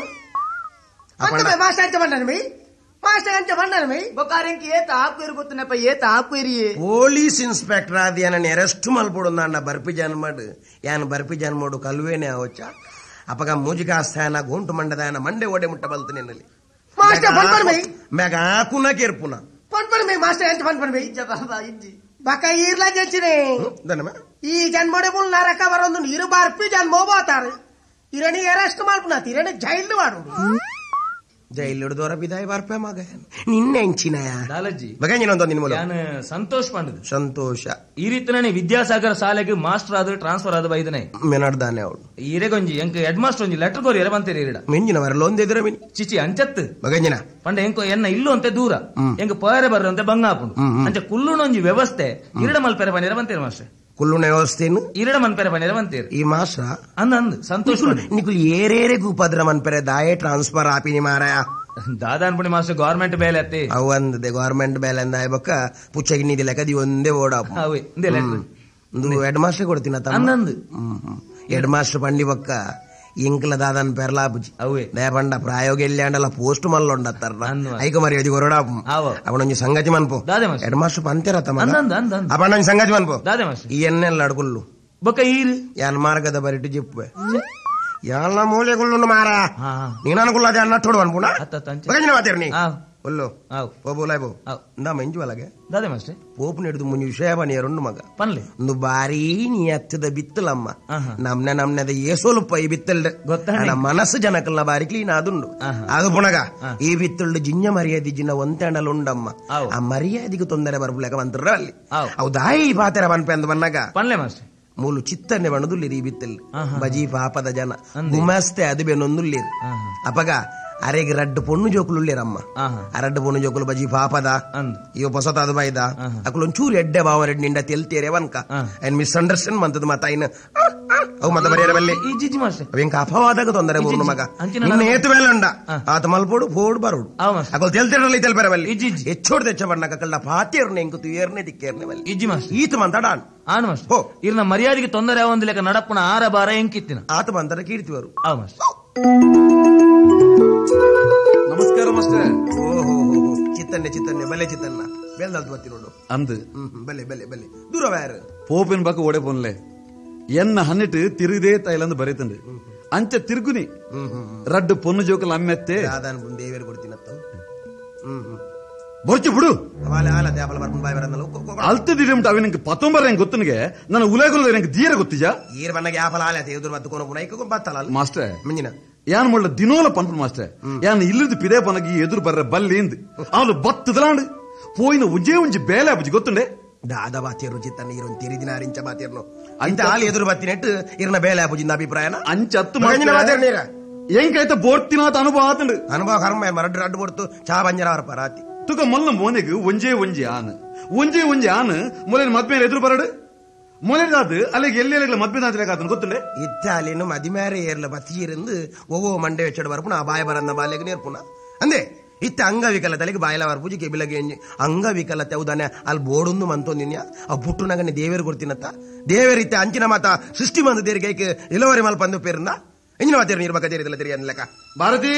Speaker 3: ಮಾಸ್ಟರ್ ಅಂತ ಬಂಡನಮಿ ಮಾಸ್ಟರ್ ಅಂತ ಬಂಡನಮಿ
Speaker 6: ಬೊಕಾರೆಂಕಿ ಏತ ಆಕುಯಿರು ಗೊತ್ತನಪ್ಪ ಏತ ಆಕುಯಿರಿಯೇ
Speaker 5: ಪೊಲೀಸ್ ಇನ್ಸ್ಪೆಕ್ಟರ್ ಆದ ಏನನ್ನ ಅರೆಸ್ಟ್ ಮಲ್ಪುಡು ನನ್ನ ಬರ್ಪಿ ಜನ್ಮಡು ಯಾನ್ ಬರ್ಪಿ ಜನ್ಮಡು ಕಲ್ವೇನೆ ಅವಚ್ಚ ಅಪಗ ಮೂಜಿಗಾಸ್ತಾಯನ ಗೋಂಟು ಮಂಡದಾಯನ ಮಂಡೆ ಓಡೆ ಮುಟ್ಟ ಬಲ್ತು ನಿನ್ನಲ್ಲಿ
Speaker 3: ಮಾಸ್ಟರ್ ಪನ್ಪನ್ ಬೈ
Speaker 5: ಮ್ಯಾಗ ಹಾಕುನ ಕೇರ್ಪುನ
Speaker 3: ಪನ್ಪನ್ ಬೈ ಮಾಸ್ಟರ್ ಎಂತ ಪನ್ಪನ್ ಬೈ ಬಕ ಈರ್ಲ ಜಚ್ಚಿನೆ
Speaker 5: ದನಮ
Speaker 3: ಈ ಜನ್ಮಡೆ ಮುಲ್ ನರಕ ಬರೊಂದು ನೀರು ಬರ್ಪಿ ಜನ್ಮ ಬೋತಾರೆ ಇರಣಿ ಅರೆಸ್ಟ್ ಮಾಡ್ಪುನ ಇರಣಿ ಜೈಲ್ ಮಾಡು
Speaker 5: ಜೈಲ್ ಹಿಡಿದವರ ಬಿದಾಯ ಬರ್ಪೆ ಮಗ ನಿನ್ನೆ ಹೆಂಚಿನಯ
Speaker 2: ಲಾಲಜ್ಜಿ
Speaker 5: ಬಗಂಜಿನೊಂದು ನಿನ್ ಮೂಲ
Speaker 2: ನಾನು ಸಂತೋಷ್ ಪಂಡದು
Speaker 5: ಸಂತೋಷ
Speaker 2: ಈ ರೀತಿನೇ ವಿದ್ಯಾಸಾಗರ ಶಾಲೆಗೆ ಮಾಸ್ಟರ್ ಆದ ಟ್ರಾನ್ಸ್ಫರ್ ಆದ ಬೈದನೆ
Speaker 5: ಮೆನಡ್ದಾನೆ ಅವಳು
Speaker 2: ಈರೆಗೊಂಜಿ ಎಂಕ ಹೆಡ್ ಮಾಸ್ಟರ್ ಒಂಜಿ ಲೆಟರ್ ಗೋರಿ ಎರ ಬಂತೇರಿ ಇರಡ
Speaker 5: ಮೆಂಜಿನ ವರಲೊಂದಿದ್ರೆ ಮಿನಿ
Speaker 2: ಚಿಚಿ ಅಂಚತ್ತು
Speaker 5: ಬಗಂಜಿನ
Speaker 2: ಪಂಡ ಎಂಕೋ ಎನ್ನ ಇಲ್ಲು ಅಂತೆ ದೂರ ಎಂಕ ಪೋಯರೆ ಬರ್ರ ಅಂತೆ ಬಂಗಾಪುಂಡು ಅಂಚೆ ಕುಲ್ಲುನೊಂಜಿ ವ್ಯವಸ್ಥೆ ಇರಡ ಮಲ್ಪೆರ ಪನಿರ ಬಂತೇರಿ ಮಾಸ್ಟರ್
Speaker 5: ಕುಲ್ಲುನ ವ್ಯವಸ್ಥೆನು
Speaker 2: ಇರಡ ಮನ್ಪೆರ ಪನಿರ ಬಂತೇರಿ
Speaker 5: ಈ ಮಾಸ್ರ
Speaker 2: ಅಂದ್ ಸಂತೋಷ್
Speaker 5: ನಿಕುಲ್ ಏರೇರೆ ಗೂಪದ್ರ ಮನ್ಪೆರೆ ದಾಯೆ ಟ್ರಾನ್ಸ್ಫರ್ ಆಪಿನಿ ಮಾರಾಯ
Speaker 2: ದಾದಾ ಅನ್ಪುಣಿ ಮಾಸ್ಟರ್ ಗವರ್ಮೆಂಟ್ ಬೇಲೆ ಅತ್ತಿ
Speaker 5: ಅವಂದದೆ ಗವರ್ಮೆಂಟ್ ಬೇಲೆ ಅಂದ ಬೊಕ್ಕ ಪುಚ್ಚಗಿ ನಿಧಿ ಲೆಕ್ಕದಿ ಒಂದೇ ಓಡಾಪು
Speaker 2: ಅವೆ ಇಂದೆ ಲೆಟ್ರ್
Speaker 5: ಒಂದು ಹೆಡ್ ಮಾಸ್ಟರ್ ಕೊಡ್ತೀನ
Speaker 2: ಅಂದಂದು
Speaker 5: ಹೆಡ್ ಮಾಸ್ಟರ್ ಪಂಡಿ ಬೊಕ್ಕ ಇಂಕ್ಲ ದಾದನ್ ಪೆರ್ಲಾಪುಜಿ
Speaker 2: ಅವೇ
Speaker 5: ದಯಪಂಡ ಪ್ರಾಯೋಗ ಇಲ್ಲಾಂಡಲ್ಲ ಪೋಸ್ಟ್ ಮಲ್ಲೊಂಡತ್ತಾರ ಐಕ ಮರ್ಯಾದಿ ಹೊರಡಾಪು ಅವನೊಂಜಿ ಸಂಗತಿ ಮನ್ಪು
Speaker 2: ದಾದೆ ಮಾಸ್ಟರ್
Speaker 5: ಹೆಡ್ ಮಾಸ್ಟರ್ ಪಂತೆರ
Speaker 2: ಅಂದಂದ
Speaker 5: ಅಪಣ್ಣೊಂಜಿ ಸಂಗತಿ ಮನ್ಪು
Speaker 2: ದಾದೆ ಮಾಸ್ಟರ್
Speaker 5: ಈ ಎಣ್ಣೆಲ್ಲ ಅಡ್ಗುಲ್ಲು
Speaker 2: ಬೊಕ್ಕ ಈರು
Speaker 5: ಯಾನ್ ಮಾರ್ಗದ ಬರಿಟ್ಟು ಜಿಪ್ಪೆ ಎಲ್ಲ ಮೂಲೆಗುಳ್ಳು ಮಾರ ನೀನು ಅನುಕೂಲ ಅನ್ನಟ್ಟೋಡು ಅನ್ಪುಣ ಮಾತೇರ್ನಿ ಒಲ್ಲು ಪೋಬೋಲಾಯ್ ಬೋ ನಾ ಮೆಂಜು ಒಳಗೆ
Speaker 2: ದಾದೆ ಮಾಸ್ಟರ್
Speaker 5: ಪೋಪು ನೆಡ್ದು ಮುಂಜು ವಿಷಯ ಬನಿಯರುಂಡು ಮಗ
Speaker 2: ಪನ್ಲೆ
Speaker 5: ಒಂದು ಬಾರಿ ನೀ ಹತ್ತದ ಬಿತ್ತಲಮ್ಮ ನಮ್ನದ ಏಸೋಲು ಪೈ ಬಿತ್ತಲ್ಡೆ ಗೊತ್ತ ಮನಸ್ಸು ಜನಕಲ್ನ ಬಾರಿ ಕ್ಲೀನ್ ಆದುಂಡು ಅದು ಪುಣಗ ಈ ಬಿತ್ತಲ್ಡು ಜಿಂಜ ಮರ್ಯಾದಿ ಜಿನ್ನ ಒಂತೆಂಡಲು ಉಂಡಮ್ಮ ಆ ಮರ್ಯಾದಿಗೆ ತೊಂದರೆ ಬರ್ಬುಲೆಕ ಬಂತರ ಅಲ್ಲಿ ಅವು ದಾಯಿ ಪಾತೆರ ಬನ್ಪೆ ಅಂದ್ ಬನ್ನಗ
Speaker 2: ಪನ್ಲೆ ಮಾಸ್ಟರ್
Speaker 5: ಮೂಲು ಚಿತ್ತನ್ನೆ ಬಣ್ಣದುಲ್ಲಿರಿ ಈ ಬಿತ್ತಲ್ಲಿ ಬಜಿ ಪಾಪದ ಜನ ಗುಮಸ್ತೆ ಅದು ಬೆನ್ನೊಂದುಲ್ಲಿರಿ ಅಪಗ ಅರೆಗೆ ರಡ್ಡು ಪೊಣ್ಣು ಜೋಕುಲು ಉಳ್ಳೇರಮ್ಮ ಆ ರಡ್ಡು ಪೊಣ್ಣು ಜೋಕುಲು ಬಜಿ ಪಾಪದ ಇವ ಹೊಸತಾದ ಬೈದ ಅಕಲು ಒಂಚೂರು ಎಡ್ಡೆ ಬಾವ ರೆಡ್ ನಿಂಡ ತೆಲ್ತೇರೆ ವನ್ಕ ಏನ್ ಮಿಸ್ಅಂಡರ್ಸ್ಟ್ಯಾಂಡ್ ಮಂತದ ಮತ ಇನ್ನ ಅವು ಮತ ಬರೆಯರ ಬಲ್ಲೆ ಅವೇಂಕ ಅಪವಾದಾಗ ತೊಂದರೆ ಮೂರ್ನು ಮಗ ನಿನ್ನ ಏತು ಮೇಲೆ ಉಂಡ ಆತ ಮಲ್ಪೋಡು ಫೋಡ್ ಬರೋಡು ಅಕಲು ತೆಲ್ತೇರಲ್ಲಿ ತೆಲ್ಪೆರ ಬಲ್ಲಿ ಹೆಚ್ಚೋಡ್ ತೆಚ್ಚ ಬಣ್ಣ ಕಲ್ಲ ಪಾತಿಯರ್ನೆ ಎಂಕು ತುಯರ್ನೆ ದಿಕ್ಕೇರ್ನೆ ಬಲ್ಲಿ
Speaker 2: ಇಜ್ಜಿ ಮಾಸ್ಟರ್
Speaker 5: ಈತ ಮಂತಾಡ
Speaker 2: ಆನ್ ಮಾಸ್ಟರ್ ಇರ್ನ ಮರ್ಯಾದೆಗೆ ತೊಂದರೆ ಒಂದು ಲೆಕ್ಕ ನಡಪ್ಪನ ಆರ ಬಾರ ಎಂಕಿತ್ತಿನ
Speaker 5: ಆತ ಮಂತರ ಕೀರ್ತಿವರು
Speaker 7: ನಮಸ್ಕಾರ ಮಾಸ್ಟರ್.
Speaker 5: ಓಹೋ ಚಿತ್ತನ್ನೆ ಬಲೆ ಚಿತ್ತನ್ನ ಬೇಲ್ದಲ್ತು ಬತ್ತಿ ನೋಡು
Speaker 7: ಅಂದು
Speaker 5: ಬಲೆ ದೂರ ಯಾರು
Speaker 7: போப்பின் பக்கம் ஓடே போனல என்ன ஹன்னிட்டு திருதே தைலந்து ಬರೀತಂದೆ ಅಂಚ ತಿರುಗುನಿ ರಡ್ಡು ಪೊನ್ನು ಜೋಕಲ್ ಅಮ್ಮೆತ್ತೆ
Speaker 5: ದಾದಾನ್ ದೇವೇರು ಕೊಡ್ತೀನತ್ತ
Speaker 7: ಬೊರ್ಚು ಬಿಡು
Speaker 5: ಅಲ್ತಿದಿರಮಟ
Speaker 7: ಅವ ನಿಂಗೆ 19 ಹೆಂಗ್ ಗೊತ್ತನಿಗೆ ನನ್ನ ಉಲೇಗುಲ ನಿಂಗೆ ದೀರ ಗೊತ್ತಿಜ
Speaker 5: ಈರ್ ಬನ್ನಗೆ ಆಫಲ ಆಲ ತೇದುರ್ ಮತ್ತ ಕೊನ ಪುನೈಕ ಬತ್ತಲ
Speaker 7: ಮಾಸ್ಟರ್
Speaker 5: ಮುಂಜಿನ
Speaker 7: ಯಾನ್ ಮುಳ್ಳ ದಿನೋಲ ಪನ್ಪು ಮಾಸ್ಟರ್ ಯಾನ್ ಇಲ್ಲದ ಪಿದೆ ಪನಗಿ ಎದುರು ಬರ್ರ ಬಲ್ಲಿಂದ ಅವನು ಬತ್ತದಲಾಂಡ್ ಪೋಯಿನ ಉಂಜೆ ಬೇಲೆ ಅಬ್ಬಜಿ ಗೊತ್ತುಂಡೆ
Speaker 5: ದಾದ ಬಾತಿಯರು ಚಿತ್ತನ್ನ ಇರೊಂದು ತಿರಿದಿನ ಅರಿಂಚ ಬಾತಿಯರ್ನು ಅಂತ ಹಾಲಿ ಎದುರು ಬತ್ತಿನೆಟ್ಟು ಇರ್ನ ಬೇಲೆ ಅಬ್ಬಜಿಂದ ಅಭಿಪ್ರಾಯನ
Speaker 7: ಅಂಚತ್ತು ಎಂಕೈತ ಬೋರ್ತಿನಾಥ ಅನುಭವ ಆತಂಡು
Speaker 5: ಅನುಭವ ಕರ್ಮ ಮರಡ್ ರಡ್ಡು ಬಡ್ತು ಚಾ ಬಂಜರ ಅವರ ಪರಾತಿ
Speaker 7: ತುಕ ಮಲ್ಲ ಮೋನೆಗೆ ಒಂಜೆ ಆನ ಮೊಲೆನ ಮದ್ಮೇಲೆ ಎದುರು ಬರಡು ಮೊಲೆದಾದ ಅಲ್ಲಿಗೆ ಎಲ್ಲೆಲ್ಲ ಮದ್ಮೇದಾಂತ ಗೊತ್ತುಂಡೆ
Speaker 5: ಇತ್ತಾಲಿನ ಮದಿಮೇರೆ ಏರ್ಲ ಬತ್ತಿಯಿರಂದು ಒவ்வೊ ಮಂಡೆ ವೆಚ್ಚಡು ಬರ್ಪುಣ ಆ ಬಾಯ ಬರಂದ ಬಾಲ್ಯಗೆ ನೇರ್ಪುಣ ಅಂದೆ ಇತ್ತ ಅಂಗವಿಕಲತೆಗೆ ಬಾಯಲ ಬರ್ಪುಜಿ ಕೆಬಿಲಗೆ ಅಂಗವಿಕಲತೆ ಹೌದಾನೆ ಅಲ್ಲಿ ಬೋಡೊಂದು ಮಂತೊಂದಿನ್ಯ ಆ ಬುಟ್ಟು ನಗನೆ ದೇವೇರು ಕೊಡ್ತೀನತ್ತ ದೇವೇರಿತ್ತ ಅಂಚಿನ ಮಾತ ಸೃಷ್ಟಿ ಮಂದು ದೇರಿಗೆ ಇಲವರಿ ಮಲ್ಪ ಅಂದು ಪೇರಿಂದ ಎಂಜಿನ ಮಾತೇರು ನೀರು ಬಕ್ಕ ದೇರಿದಲ್ಲ ತೆರಿ ಅನ್ಲೆಕ್ಕ
Speaker 7: ಭಾರತಿ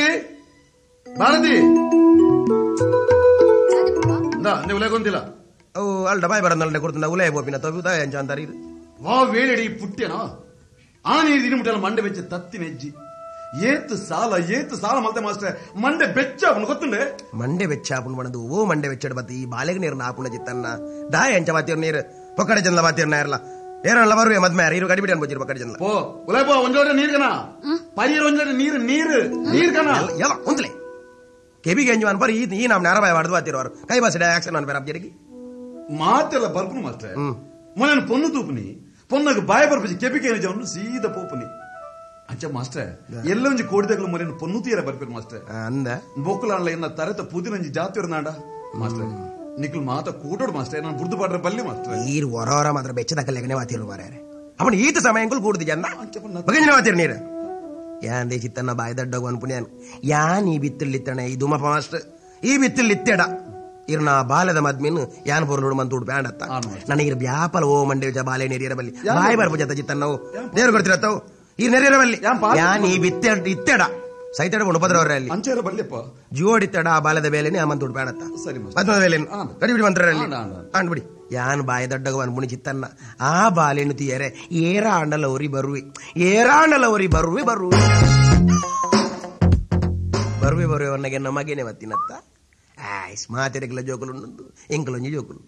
Speaker 7: ಉಲೇಗೊಂದಿಲ್ಲ
Speaker 5: ಅವು ಅಲ್ಡ ಬಾಯ್ ಬರಂದ ಕೊಡ್ತೀನಿ ಉಲಯ ಬೋಪಿನ ತಗುದ ಎಂಚ ಅಂತಾರ
Speaker 7: ವಾ ವೇಳೆಡಿ ಪುಟ್ಟೆನಾ ಆನೆ ದಿನ ಮುಟ್ಟಲ್ಲ ಮಂಡೆ ಬೆಚ್ಚ ತತ್ತಿನ ಹೆಜ್ಜಿ ಏತು ಸಾಲ ಮಲ್ತೆ ಮಾಸ್ಟರ್ ಮಂಡೆ ಬೆಚ್ಚ ಗೊತ್ತುಂಡೆ ಮಂಡೆ
Speaker 5: ಬೆಚ್ಚ ಆಪುಣ್ ಬಣದು ಓ ಮಂಡೆ ಬೆಚ್ಚಡ್ ಬತ್ತಿ ಈ ಬಾಲೆಗೆ ನೀರು ಆಪುಣ ಚಿತ್ತನ್ನ ದಾಯ ಎಂಚ ಬಾತಿಯರ್ ನೀರು ಪೊಕ್ಕಡೆ ಜನಲ ಬಾತಿಯರ್ ನಾಯರ್ಲ ಏರಲ್ಲ ಬರುವೆ ಮದ್ಮೆ ಇರು ಗಡಿಬಿಡಿ ಅನ್ಬೋಜಿರು ಪಕ್ಕಡೆ ಜನಲ
Speaker 7: ಓ ಉಲಯ ಬೋ ಒಂಜೋಡೆ ನೀರ್ ಕನ ಪೈಯರ್ ಒಂಜೋಡೆ ನೀರ್ ಕನ
Speaker 5: ಎಲ್ಲ ಒಂದ್ಲೆ ಕೆಬಿಗೆ ಎಂಜು ಅನ್ಬರ್ ಈ ನಮ್ ನಾರಬಾಯ ಮಾಡ್ದು ಬಾತಿರೋರು ಕೈ ಬಾಸಿಡ ಆಕ್ಷನ್ ಅನ್ಬೇರ ಅಬ್ಜರಿಗೆ
Speaker 7: ಮಾತೆಲ್ಲ ಬರ್ಪುನು ಮಾಸ್ಟರ್ ಮೊನ್ನೆ ಪೊನ್ನು ತೂಪುನಿ ಪೊನ್ನಗ ಬಾಯ ಬರ್ಪಜಿ ಕೆಬಿಗೆ ಜವನು ಸೀದಾ ಪೋಪುನಿ ಅಂಚ ಮಾಸ್ಟರ್ ಎಲ್ಲೊಂಜಿ ಕೋಡಿದಗಳು ಮೊರೇನು ಪೊನ್ನು ತೀರ ಬರ್ಪೇರು ಮಾಸ್ಟರ್
Speaker 5: ಅಂದ
Speaker 7: ಬೊಕ್ಕುಲಾನ್ಲ ಎನ್ನ ತರೆತ ಪುದಿನಂಜಿ ಜಾತಿಯರ್ ನಾಡ ಮಾಸ್ಟರ್ ನಿಖಲ್ ಮಾತ ಕೂಡೋಡು ಮಾಸ್ಟರ್ ನಾನು ಬುರ್ದು ಪಾಡ್ರೆ ಬಲ್ಲಿ ಮಾಸ್ಟರ್
Speaker 5: ಈರು ಹೊರ ಮಾತ್ರ ಬೆಚ್ಚದ ಲೆಗನೆ ಮಾತಿರು ಮಾರ್ಯಾರೆ ಅವನು ಈತ ಸಮಯಂಕಲ್ ಕೂಡುದು ಜನ ಬಗಂಜಿನ ಮಾತಿರು ನೀರು ಯಾನ್ ದೇಚಿತ್ತನ್ನ ಬಾಯ ದಡ್ಡಗು ಅನ್ಪುಣ್ಯಾನ್ ಯಾನ್ ಈ ಬಿತ್ತಲ್ಲಿತ್ತಣ ಈ ದುಮಪ ಮಾಸ್ಟರ್ ಈ ಬಿತ್ತಲ್ಲಿತ್ತೆಡ ಇರ್ನ ಬಾಲದ ಮದ್ಮೀನು ಯಾನ್ ಬೋರ್ನೋಡು ಮಂತೂಡು ಬ್ಯಾಂಡತ್ತ ನನಗೆ ಬ್ಯಾಪಲ ಓ ಮಂಡೆ ಬಾಲೆ ನೆರಿಯರ ಬಲ್ಲಿ ಬಾಯಿ ಬರ್ಬಜತ್ತ ಚಿತ್ತನ್ನವು ದೇವ್ರು ಕೊಡ್ತಿರತ್ತವು ಈ ನೆರೆಯರ ಬಲ್ಲಿ ಯಾನ್ ಈ ಇತ್ತೆಡ ಸೈತಡ ಉಪದ್ರವರ ಅಲ್ಲಿ
Speaker 7: ಅಂಚೇರ ಬಲ್ಲಿಪ್ಪ
Speaker 5: ಜೋಡಿತ್ತಡ ಆ ಬಾಲದ ಬೇಲೆನೆ ಆ ಮಂತೂಡು ಬ್ಯಾಂಡತ್ತ
Speaker 7: ಸರಿ
Speaker 5: ಮದ್ಮದ ಬೇಲೆ ಗಡಿಬಿಡಿ ಮಂತ್ರಲ್ಲಿ ಅಂಡ್ಬಿಡಿ ಯಾನ್ ಬಾಯ ದಡ್ಡಗ ಅನ್ಪುಣಿ ಚಿತ್ತನ್ನ ಆ ಬಾಲೆನು ತೀಯರೆ ಏರಾಂಡಲವರಿ ಬರುವೆ ಬರುವವನ್ನಗೆ ನಮಗೇನೆ ಮತ್ತಿನತ್ತ ಮಾತೆರೆಗಳ ಜೋಕುಲು ಉಂಡು ಎಂಕಲೊಂಜಿ ಜೋಕುಲು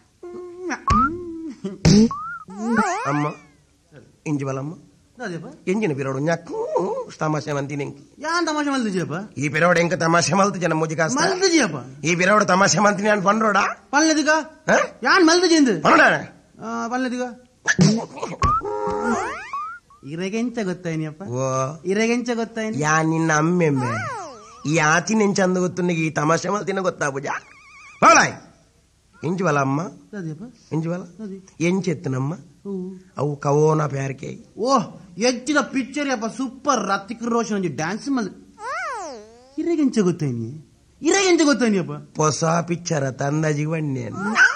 Speaker 5: ಅಮ್ಮ ಇಂಜಿ ಬಲಮ್ಮ ಎಂಜಿನ ಪಿರೋಡು ñakku ತಮಾಷೆ ಮಂತಿನಿ
Speaker 8: ಯಾನ್ ತಮಾಷೆ ಮಲ್ದಿಜಿಯಪ್ಪ
Speaker 5: ಈ ಪಿರೋಡು ಎಂಕ ತಮಾಷೆ ಮಲ್ತು ಜನ ಮುಜಿ ಕಾಸ್ತ
Speaker 8: ಮಲ್ದಿಜಿಯಪ್ಪ
Speaker 5: ಈ ಪಿರೋಡು ತಮಾಷೆ ಮಂತಿನಿ ಅನ್ ಪಂಡ್ರೋಡ
Speaker 8: ಪಲ್ಲೆದಿಗ ಯಾನ್ ಮಲ್ದಿಜಿಂದು
Speaker 5: ಪಂಡ
Speaker 8: ಪಲ್ಲೆದಿಗ ಇರೆಗೆಂಚ ಗೊತ್ತಾಯಿನಿಯಪ್ಪ
Speaker 5: ಓ
Speaker 8: ಇರೆಗೆಂಚ ಗೊತ್ತಾಯಿನಿ
Speaker 5: ಯಾ ನಿನ್ನ ಅಮ್ಮೆಮ್ಮೆ ಈ ಆತಿನ ಚಂದ ಗೊತ್ತುನಿಗೆ ಈ ತಮಾಷೆ ಮಲ್ತಿನ ಗೊತ್ತಾಬುಜ ಹೋಲಾಯ್ ಇಂಜಿ ಬಲ ಅಮ್ಮ ಇಂಜಿ ಬಲ ಎಂಚೆತ್ತನಮ್ಮ ಅವು ಕವೋನ ಪ್ಯಾರ್ಕೆ
Speaker 8: ಓಹ್ ಹೆಚ್ಚಿನ ಪಿಕ್ಚರ್ ಅಪ್ಪ ಸೂಪರ್ ರತಿಕ್ ರೋಷನ್ ಒಂಜಿ ಡ್ಯಾನ್ಸ್ ಮಲ್ ಇರೆಗೆಂಚ ಗೊತ್ತಾಯಿನಿ ಇರೆಗೆಂಚ ಗೊತ್ತಾಯಿನಿಯಪ್ಪ
Speaker 5: ಹೊಸ ಪಿಕ್ಚರ್ ತಂದಾಜಿ ಬಣ್ಣೇನು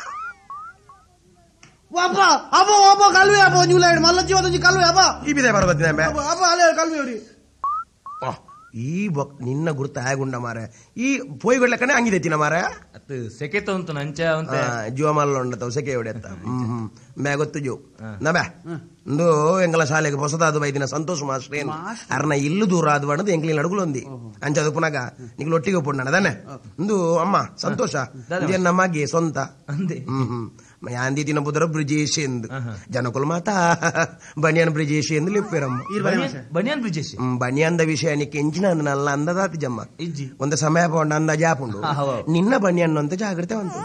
Speaker 8: ಅಪ್ಪ ಅಪ್ಪ ಅಪ್ಪ ಕಲ್ವೆ ಅಪ್ಪ ನ್ಯೂಲ್ಯಾಂಡ್ ಮಲ್ಲಜ್ಜಿ ಒಂದೊಂಜಿ ಕಲ್ವೆ ಅಪ್ಪ
Speaker 5: ಈ ಬಿದೆ ಬರಬತ್ತಿನ
Speaker 8: ಅಪ್ಪ ಅಲ್ಲೇ ಕಲ್ವೆ ಅವ್ರಿ
Speaker 5: ಈ ನಿನ್ನ ಗುರುತ ಆಗುಂಡ ಮಾರ ಈ ಪೋಯ್ಗೊಳ್ಳಕನೆ ಹಂಗಿದೈತಿನ ಮಾರ
Speaker 2: ಅತ್ತು ಸೆಕೆತ ಉಂಟು ನಂಚ ಅಂತ
Speaker 5: ಜೀವಮಲ್ಲ ಉಂಡತಾವ ಸೆಕೆ ಹೊಡೆತ್ತ ಮೇ ಗೊತ್ತು ಜೋ ನಬ ಇಂದು ಎಂಗಲ ಶಾಲೆಗೆ ಹೊಸದಾದ ಬೈದಿನ ಸಂತೋಷ ಮಾಸ್ಟ್ರ ಏನು ಅರ್ನ ಇಲ್ಲು ದೂರ ಆದ ಬಣ್ಣದು ಎಂಗ್ಲಿ ನಡುಗುಲೊಂದಿ ಅಂಚದು ಪುನಗ ನಿಗ್ಲು ಒಟ್ಟಿಗೆ ಒಪ್ಪುಂಡ ಅದನ್ನೆ ಇಂದು ಅಮ್ಮ ಸಂತೋಷ ನಮಗೆ ಸ್ವಂತ
Speaker 2: ಅಂದೆ
Speaker 5: ಯಾಂದಿ ದಿನ ಬುಧರ ಬ್ರಿಜೇಶ್ ಎಂದು ಜನಕುಲ್ ಮಾತಾ ಬನಿಯನ್ ಬ್ರಿಜೇಶ್ ಎಂದು ಲಿಪ್ಪೇರಮ್ಮ
Speaker 2: ಬನಿಯನ್ ಬ್ರಿಜೇಶ್
Speaker 5: ಬನಿಯಂದ ವಿಷಯಾనికి ಎಂಚಿನ ನಲ್ಲ ಅಂದದಾತಿ ಜಮ್ಮ ಒಂದು ಸಮಯ ಪೋಂಡ ಅಂದ ಜಾಪುಂಡು ನಿನ್ನ ಬನಿಯನ್ ಅಂತ ಜಾಗ್ರತೆ ಅಂತ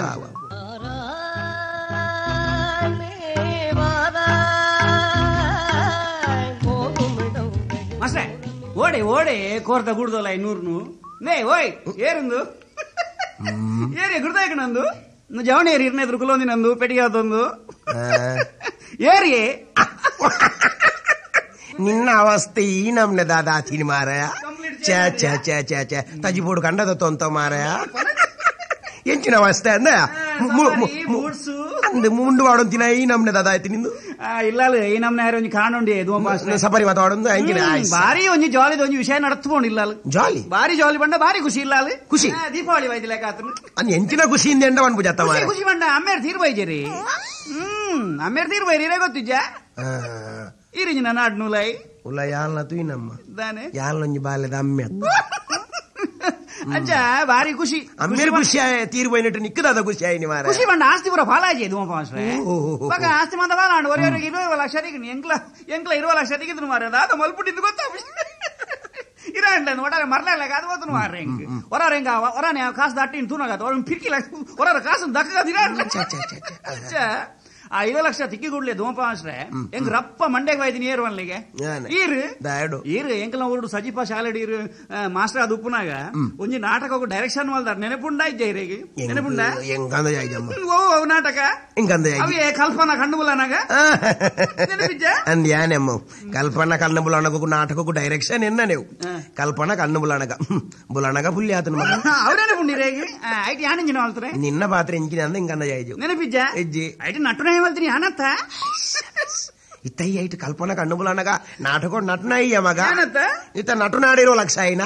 Speaker 9: ಮಾಸ್ಟ್ರೆ ಓಡೆ ಓಡೆ ಕೋರ್ತ ಗುಡ್ದೋಲ್ಲ ಇನ್ನೂರ್ನು ನೇ ಓಯ್ ಏರಿಂದು ಏರಿ ಗುಡ್ದಾಯ್ಕ ನಂದು ಜವಣಿ ಏರಿ ಇರ್ನ ಎದುರು ಕುಲೊಂದಿ ನಂದು ಪೆಟ್ಟಿಗೆ ಅದೊಂದು ಏರಿ
Speaker 5: ನಿನ್ನ ಅವಸ್ಥೆ ಈ ನಮ್ನೆ ದಾದಾತೀನಿ ಮಾರಾಯ ಚ ಚ ಚ ಚ ಚ ತಜಿಬೋಡು ಕಂಡದತ್ತು ಅಂತ ಮಾರಾಯ ಎಂಚಿನ ಅವಸ್ಥೆ ಅಂದ ಮುಂಡು ವಾಡೊಂತಿನ ಈ ನಮ್ನೆ ದಾದಾಯ್ತು ನಿಂದು
Speaker 9: ಇಲ್ಲ ಈ ನಮ್ನೆ ಯಾರು ಒಂಜಿ ಕಾಣೊಂಡಿ
Speaker 5: ಸಪರಿ ಮಾತಾಡೊಂದು ಎಂಚಿನ
Speaker 9: ಬಾರಿ ಒಂಜಿ ಜಾಲಿದ ಒಂಜಿ ವಿಷಯ ನಡತ್ಕೊಂಡಿಲ್ಲ
Speaker 5: ಜಾಲಿ
Speaker 9: ಬಾರಿ ಜಾಲಿ ಬಂಡ ಬಾರಿ ಖುಷಿ ಇಲ್ಲ
Speaker 5: ಖುಷಿ
Speaker 9: ದೀಪಾವಳಿ ವೈದ್ಯಲೇಕ ಆತನು
Speaker 5: ಅನ್ ಎಂಚಿನ ಖುಷಿಯಿಂದ ಎಂಡ ಬಂದ್ಬು ಜತ್ತ ಮಾರ
Speaker 9: ಖುಷಿ ಬಂಡ ಅಮ್ಮೇರ್ ತೀರ್ ಬೈಜರಿ ಅಮ್ಮೇರ್ ತೀರ್ ಬೈರಿ ಗೊತ್ತಿಜ್ಜ ಇರಿಜಿ ನನ್ನ ಆಡ್ನೂಲೈ
Speaker 5: ಉಲ್ಲ ಯಾಲ್ನ ತುಯಿ ನಮ್ಮ
Speaker 9: ದಾನೆ
Speaker 5: ಯಾಲ್ನೊಂಜಿ ಬಾಲ್ಯದ ಅಮ್ಮೆ
Speaker 9: ಅಜ್ಜ ಬಾರಿ ಖುಷಿ
Speaker 5: ಅಮ್ಮೇರ್ ಖುಷಿ ತೀರ್ ಬೈನಿಟ್ಟು ನಿಕ್ಕದಾದ ಖುಷಿ ಆಯ್ನಿ ಮಾರ
Speaker 9: ಖುಷಿ ಬಂಡ ಆಸ್ತಿ ಪೂರ ಫಾಲಾಜಿ ಮಗ ಆಸ್ತಿ ಮಾತ ಫಾಲಾಂಡು ಒರೆಯವರಿಗೆ 20 ಲಕ್ಷ ತೆಗಿನಿ ಎಂಕ್ಲ 20 ಲಕ್ಷ ತೆಗಿದ್ರು ಮಾರ ಅದ ಮಲ್ಪುಟ್ಟಿದ್ದು ಗೊತ್ತಾ ಇರಾಂಡ ಒಟ್ಟಾರೆ ಮರ್ಲಾಗ ಅದು ಹೋದ್ರು ಮಾರ ಹೆಂಗ್ ಹೊರ ಹೆಂಗ ಹೊರನೆ ಕಾಸು ದಾಟಿ ತೂನಾಗತ್ತ ಅವ್ರ ಫಿರ್ಕಿ ಹೊರ ಕಾಸು ದಕ್ಕ ಆ 20 ಲಕ್ಷ ತಿಕ್ಕಿ ಕೊಡ್ಲಿ ಧೂಮಪ ಅಷ್ಟೇ ಹೆಂಗ್ ರಪ್ಪ ಮಂಡ್ಯಗೆ ಹೋಯ್ತೀನಿ ಏರು ಅಲ್ಲಿಗೆ ಈರು ಎಂಕಲ್ನ ಊರು ಸಜಿಪ ಶಾಲೆಡಿ ಇರು ಮಾಸ್ಟರ್ ಅದು ಉಪ್ಪುನಾಗ ಒಂಜಿ ನಾಟಕ ಡೈರೆಕ್ಷನ್ ಮಲ್ದಾರ ನೆನಪುಂಡ ಇದ್ದೆ ಇರೇಗಿ ನೆನಪುಂಡ ಓ ನಾಟಕ ಅವೇ ಕಲ್ಪನಾ ಕಣ್ಣುಬುಲನಾಗ ನೆನಪಿದ್ದ
Speaker 5: ಅಂದ್ಯಾನೆಮ್ಮ ಕಲ್ಪನಾ ಕಣ್ಣುಬುಲನಗೂ ನಾಟಕಕ್ಕೂ ಡೈರೆಕ್ಷನ್ ಎನ್ನ ನೀವು ಕಲ್ಪನಾ ಕಣ್ಣುಬುಲನಗ ಬುಲನಗ ಪುಲ್ಯ ಆತನ ಮಗ
Speaker 9: ಅವ್ರೇನೆ ಪುಂಡಿರೇಗಿ ಐಟಿ ಯಾನಿಂಜಿನ ಹೇಳ್ತಾರೆ
Speaker 5: ನಿನ್ನ ಪಾತ್ರ ಎಂಕಿನ ಅಂದ ಹಿಂಗಂದ ಜಾಯ್ಜು
Speaker 9: ನೆನಪಿದ್ದ
Speaker 5: ಹೆಜ್ಜಿ
Speaker 9: ಐಟಿ ನಟನೆ ಹೇಳ್ತೀನಿ ಅನತ್ತ
Speaker 5: ಇತ್ತಯ್ಯ ಇಟ್ಟು ಕಲ್ಪನಾ ಕಣ್ಣುಬುಲನಗ ನಾಟಕ ನಟನ ಅಯ್ಯ ಮಗ ಇತ್ತ ನಟನಾಡಿರೋ ಲಕ್ಷ ಐನಾ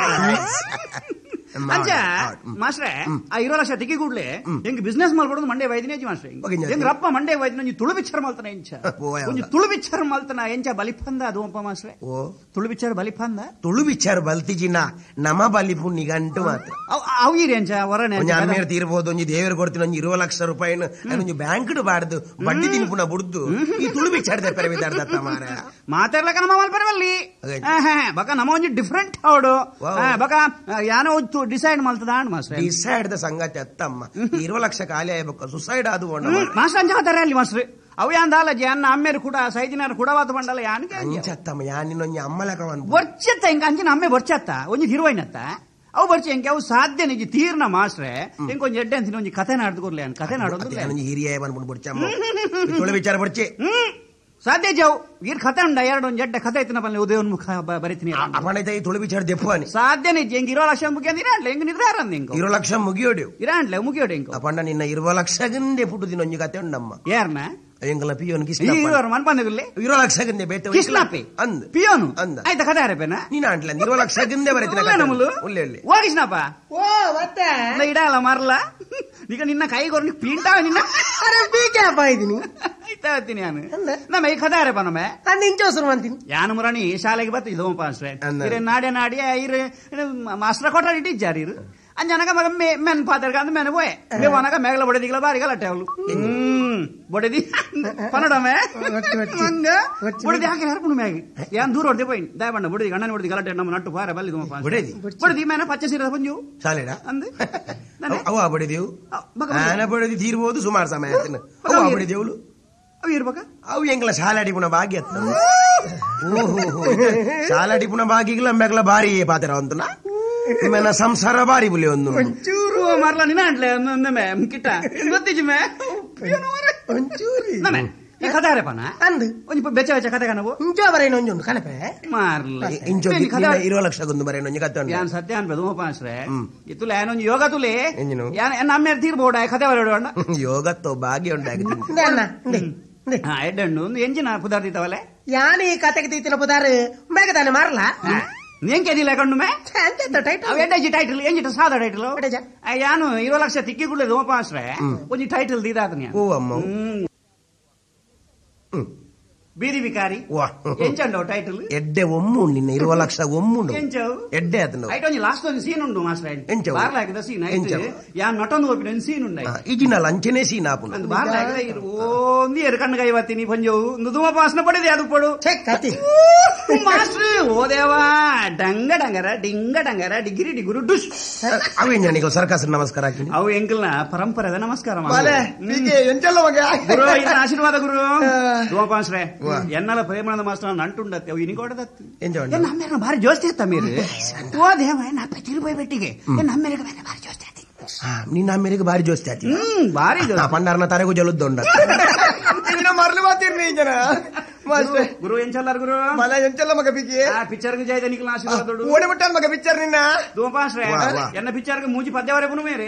Speaker 9: ಅಂಚ ಮಾಸ್ಟ್ರೆ ಆ 20 ಲಕ್ಷ ತಿಕ್ಕಿ ಕೂಡ್ಲೆ ಹೆಂಗ್ ಬಿಸ್ನೆಸ್ ಮಾಡ್ಬಿಡೋದು ಮಂಡ್ಯ ವೈದ್ಯನೇ ಮಾಸ್ಟ್ರೆ ಹೆಂಗ್ ರಪ್ಪ ಮಂಡ್ಯ ವೈದ್ಯನ ತುಳು ಪಿಕ್ಚರ್ ಮಲ್ತಾನ ಎಂಚ ತುಳು ಪಿಕ್ಚರ್ ಮಲ್ತಾನ ಎಂಚ ಬಲಿಪಂದ ಅದು ಒಪ್ಪ ಮಾಸ್ಟ್ರೆ ತುಳು ಪಿಕ್ಚರ್ ಬಲಿಪಂದ
Speaker 5: ತುಳು ಪಿಕ್ಚರ್ ಬಲ್ತಿಜಿನ ನಮ ಬಲಿಪು ನಿಗಂಟು ಮಾತ್ರ
Speaker 9: ಅವಿರಿ ಎಂಚ ಹೊರನೆ
Speaker 5: ಅನ್ಮೇಲೆ ತೀರ್ಬೋದು ಒಂಜಿ ದೇವರು ಕೊಡ್ತೀನಿ ಒಂಜಿ 20 ಲಕ್ಷ ರೂಪಾಯಿ ಒಂಜಿ ಬ್ಯಾಂಕ್ ಬಾಡ್ದು ಬಡ್ಡಿ ತಿನ್ಪುನ ಬುಡ್ದು ಈ ತುಳು ಪಿಕ್ಚರ್ ಪರವಿದಾರ್ದತ್ತ ಮಾರ
Speaker 9: ಮಾತಾಡ್ಲಕ ನಮ್ಮ ಮಲ್ಪರವಲ್ಲಿ ಬಕ ನಮ್ಮ ಒಂಜಿ ಡಿಫ್ರೆಂಟ್ ಅವಡು ಬಕ ಯಾನೋ ಡಿಸೈಡ್ ಮಾಡ್ತದ ಮಾಸ್ಟರ್
Speaker 5: ಡಿಸೈಡ್ ದ ಸಂಗತಿ ಅತ್ತಮ್ಮ 20 ಲಕ್ಷ ಖಾಲಿ ಆಗ್ಬೇಕು ಸುಸೈಡ್ ಆದು
Speaker 9: ಮಾಸ್ಟರ್ ಅಂಜಾತಾರೆ ಅಲ್ಲಿ ಮಾಸ್ಟರ್ ಅವು ಯಾಂದಾಲಜಿ ಅನ್ನ ಅಮ್ಮೇರು ಕೂಡ ಸೈದಿನಾರು ಕೂಡ ವಾತ ಬಂಡಲ್ಲ ಯಾನಿಗೆ
Speaker 5: ಅಂಚತ್ತಮ್ಮ ಯಾನಿನ್ನೊಂಜಿ ಅಮ್ಮಲಕ
Speaker 9: ಬರ್ಚತ್ತ ಹಿಂಗ ಅಂಚಿನ ಅಮ್ಮೆ ಬರ್ಚತ್ತ ಒಂಜಿ ಹಿರುವೈನತ್ತ ಅವು ಬರ್ಚಿ ಹೆಂಗೆ ಅವು ಸಾಧ್ಯ ನಿಜ ತೀರ್ನ ಮಾಸ್ಟ್ರೆ ಹೆಂಗೊಂದು ಎಡ್ಡೆ ಅಂತೀನಿ ಒಂಜಿ ಕಥೆ ನಾಡ್ದುಕೊರ್ಲಿ ಅನ್ ಕಥೆ ನಾಡೋದು
Speaker 5: ಹಿರಿಯ ಬಂದ್ಬಿಟ್ಟು ಬರ್ಚಮ್ಮ ತುಳು ವಿಚಾರ ಬರ್ಚಿ
Speaker 9: ಸಾಧ್ಯ ಜಾವು ಈರ್ ಕಥೆ ಉಂಡ ಎರಡು ಒಂದು ಎಡ್ಡೆ ಕಥೆ ಐತಿನ ಬಲ್ಲಿ ಉದಯ ಮುಖ ಬರಿತೀನಿ
Speaker 5: ಅಪಣೈತ ಈ ತುಳು ವಿಚಾರ ದೆಪ್ಪನಿ
Speaker 9: ಸಾಧ್ಯ ನಿಜ ಹೆಂಗ್ 20 ಲಕ್ಷ ಮುಗಿಯಂದ ಇರಾಂಡ್ಲೆ ಹೆಂಗ್ ನಿದ್ರಾರಂದ ಹೆಂಗ್
Speaker 5: 20 ಲಕ್ಷ ಮುಗಿಯೋಡು
Speaker 9: ಇರಾಂಡ್ಲೆ ಮುಗಿಯೋಡು ಹೆಂಗ್
Speaker 5: ಅಪಂಡ ನಿನ್ನ 20 ಲಕ್ಷಗಂದೆ ಪುಟ್ಟುದಿನ ಒಂಜಿ ಕಥೆ ಉಂಡಮ್ಮ
Speaker 9: ಯಾರ್ನ
Speaker 5: ಎಂಗಲ ಪಿಯೋನ್
Speaker 9: ಮನ್ಪಂದಿರ್ಲಿ
Speaker 5: 20 ಲಕ್ಷಗಂದೆ ಬೇತೆ
Speaker 9: ಕಿಸ್ಲಾಪಿ ಅಂದ್ ಪಿಯೋನು ಅಂದ ಆಯ್ತಾ ಕಥೆ ಯಾರಪ್ಪೇನ
Speaker 5: ನೀನ್ ಅಂಟ್ಲ 20 ಲಕ್ಷಗಂದೆ ಬರತಿನ
Speaker 9: ನಮ್ಮಲು
Speaker 5: ಒಳ್ಳೆ
Speaker 9: ಓ ಕಿಸ್ನಪ್ಪ
Speaker 3: ಓ ಮತ್ತೆ
Speaker 9: ಇಡಲ್ಲ ಮಾರಲ್ಲ ಈಗ ನಿನ್ನ ಕೈಗೊರ್ ಪೀಂಟಾವ ನಿನ್ನ
Speaker 3: ಅರೆ ಬೀಕೆ ಅಪ್ಪ ಇದೀನಿ
Speaker 9: ತತ್ತೀನಿ ನಾನು ನಮ್ಮ ಈ ಕದಾರೆ ಪನಮೆ
Speaker 3: ಅಂದ್ ಇಂಚೋಸರು ಅಂತೀನಿ
Speaker 9: ಯಾನು ಮುರಾಣಿ ಶಾಲೆಗೆ ಬರ್ತಿದ್ದ ಪಾಸ್ರೆ ಇರೆ ನಾಡೆ ನಾಡಿ ಇರು ಮಾಸ್ಟರ್ ಕೊಟ್ಟ ಇಟ್ಟಿದ್ದಾರೆ ಇರು ಅಂಜನಗ ಮಗ ಮೆನ್ ಪಾತ್ರ ಅಂದ್ ಮೆನ್ పోయే మేవనగా మేగల బొడదిగల బారిగల అట్టేవాళ్ళు బొడది పనడమే బొడది ಹಾಕಿ ಹರ್ಪುಣು ಮ್ಯಾಗಿ ಯಾನ್ ದೂರ ಹೊಡೆದೆ పోయి ದಯಬಣ್ಣ ಬೊಡದಿ ಗಣ್ಣನ ಬೊಡದಿ ಗಲಾಟೆ ನಮ್ಮ ನಟ್ಟು ಪಾರ ಬಲ್ಲಿ ಬೊಡದಿ ಮೇನ ಪಚ್ಚ ಸೀರದ ಪಂಜು
Speaker 5: ಶಾಲೆಡ
Speaker 9: ಅಂದ್
Speaker 5: ಅವ ಬಡಿದೇವು ಆನ ಬಡಿದಿ ತೀರ್ಬೋದು ಸುಮಾರು ಸಮಯ ಅವ ಬಡಿದೇವುಲು
Speaker 9: ಅವು ಇರ್ಬೇಕ
Speaker 5: ಅವು ಎಂಗ್ಲ ಶಾಲಾಡಿ ಪುಣ ಭಾಗ್ಯ ಶಾಲಾಡಿ ಪುಣ ಭಾಗಿಗ್ಲ ಮೆಗ್ಲ ಭಾರಿ ಪಾತ್ರ ಅಂತನ ಮೇನ ಸಂಸಾರ ಬಾರಿ ಬುಲಿ ಒಂದು
Speaker 9: ಒಂಚೂರು ಮಾರ್ಲ ನಿನ್ನ ಅಂಟ್ಲೆ ಒಂದೊಂದಮೆ ಕಿಟ್ಟ ಗೊತ್ತಿಜಿ ಮೇ
Speaker 3: ಒಂಚೂರಿ
Speaker 9: ಈ ಕದಾರೆ ಪನ
Speaker 3: ಅಂದ್
Speaker 9: ಒಂಜಿ ಬೆಚ್ಚ ಬೆಚ್ಚ ಕತೆ ಕನವು
Speaker 3: ಇಂಚೋ ಬರೇನು ಒಂಜೊಂದು ಕನಪೆ
Speaker 9: ಮಾರ್ಲ
Speaker 5: ಇಂಚೋ 20 ಲಕ್ಷಗೊಂದು ಬರೇನು ಒಂಜಿ ಕತೆ
Speaker 9: ಯಾನ್ ಸತ್ಯ ಅನ್ಪದು ಪಾಸ್ರೆ ಇತ್ತುಲ ಏನೊಂಜಿ ಯೋಗ ತುಲೆ ಯಾನ್ ನಮ್ಮೇರ್ ತೀರ್ಬೋಡ ಕತೆ ಬರೋಣ
Speaker 5: ಯೋಗತ್ತೋ ಭಾಗ್ಯ ಉಂಟಾಗಿದೆ
Speaker 9: ಎಡ್ಡಣ್ಣು ಒಂದು ಎಂಜಿನ ಪುದಾರ್ತಿತ್ತವಲೆ
Speaker 3: ಯಾನಿ ಕತೆಗೆ ತೀತಿನ ಪುದಾರ್ ಬೇಗದಾನೆ ಮಾರಲ
Speaker 9: ಎಂಕೆದಿಲ್ಲ ಕಣ್ಣು ಮೇ
Speaker 3: ಟೈಟಲ್
Speaker 9: ಎಡ್ಡಜಿ ಟೈಟಲ್ ಎಂಜಿಟ ಸಾದ ಟೈಟಲ್ ಯಾನು 20 ಲಕ್ಷ ತಿಕ್ಕಿಗುಳ್ಳದು ಪಾಸ್ರೆ ಒಂಜಿ ಟೈಟಲ್ ದೀದಾತನಿ
Speaker 5: ಓ ಅಮ್ಮ
Speaker 9: ಬೀದಿ ವಿಕಾರಿ ಎಂಚಂಡು ಟೈಟಲ್
Speaker 5: ಎಡ್ಡೆ ಒಮ್ಮು ನಿನ್ನ 20 ಲಕ್ಷ ಒಮ್ಮುಂಡು
Speaker 9: ಎಂಚವು
Speaker 5: ಎಡ್ಡೆ ಅದನ್ನು
Speaker 9: ಐಟ್ ಒಂಜಿ ಲಾಸ್ಟ್ ಒಂದು ಸೀನ್ ಉಂಡು ಮಾಸ್ಟ್ರೆ
Speaker 5: ಎಂಚವು
Speaker 9: ಬಾರ್ಲಾಗಿದ ಸೀನ್ ಐಟ್ ಯಾನ್ ನಟೊಂದು ಹೋಪಿನ ಒಂದು ಸೀನ್ ಉಂಡೈ
Speaker 5: ಇಜಿನ ಲಂಚನೆ ಸೀನ್ ಆಪುನ
Speaker 9: ಅಂದು ಬಾರ್ಲಾಗಿದ ಓಂದಿ ಎರು ಕಣ್ಣು ಕೈವತ್ತೀನಿ ಪಂಜವು ನುದುಮ ಪಾಸ್ನ ಪಡೆದೆ ಅದು ಪಡು
Speaker 3: ಕತಿ
Speaker 9: ಮಾಸ್ಟ್ರೆ ಓ ದೇವಾ ಡಂಗ ಡಂಗರ ಡಿಂಗ ಡಂಗರ ಡಿಗ್ರಿ ಡಿಗುರು ಡುಶ್
Speaker 5: ಅವೇನು ಸರ್ಕಾಸ ನಮಸ್ಕಾರ ಹಾಕಿ
Speaker 9: ಅವು ಎಂಕಲ್ನ ಪರಂಪರೆದ ನಮಸ್ಕಾರ
Speaker 4: ಎಂಚಲ್ಲ ಮಗ
Speaker 9: ಗುರು ಇನ್ನ ಆಶೀರ್ವಾದ ಗುರು ಧೂಮಪಾಸ್ರೆ ಎನ್ನಲ ಪ್ರೇಮನದ ಮಾಸ್ಟರ್ ನಂಟುಂಡತ್ತೆ ಅವು ಇನಿ ಕೊಡದತ್ತು ನಮ್ಮೇಲೆ ಭಾರಿ ಜೋಸ್ತಿ ಇತ್ತ ಮೀರು ಓ ದೇವ ನಪ್ಪ ತಿರುಪೈ ಬೆಟ್ಟಿಗೆ ನಮ್ಮೇಲೆ ಭಾರಿ ಜೋಸ್ತಿ ಆತಿ
Speaker 5: ನಿನ್ನ ಅಮ್ಮೇರಿಗೆ ಭಾರಿ ಜೋಸ್ತಿ ಆತಿ
Speaker 9: ಭಾರಿ
Speaker 5: ಪಂಡಾರನ ತರೆಗೂ ಜಲುದ್ದೊಂಡ
Speaker 4: ಮರಳು ಮಾತಿರ್ನಿ ಜನ
Speaker 9: ಗುರು ಎಂಚಲ್ಲಾರ ಗುರು
Speaker 4: ಮಲ ಎಂಚಲ್ಲ ಮಗ ಬಿಗಿ
Speaker 9: ಪಿಕ್ಚರ್ ಗೆ ಜೈದ ನಿಖಿಲ ಆಶೀರ್ವಾದ
Speaker 4: ಓಡಿಬಿಟ್ಟ ಮಗ ಪಿಕ್ಚರ್ ನಿನ್ನ
Speaker 9: ಧೂಮಪಾಸ್ರೆ ಎನ್ನ ಪಿಕ್ಚರ್ ಗೆ ಮೂಜಿ ಪದ್ಯವರೆ ಪುನು ಮೇರೆ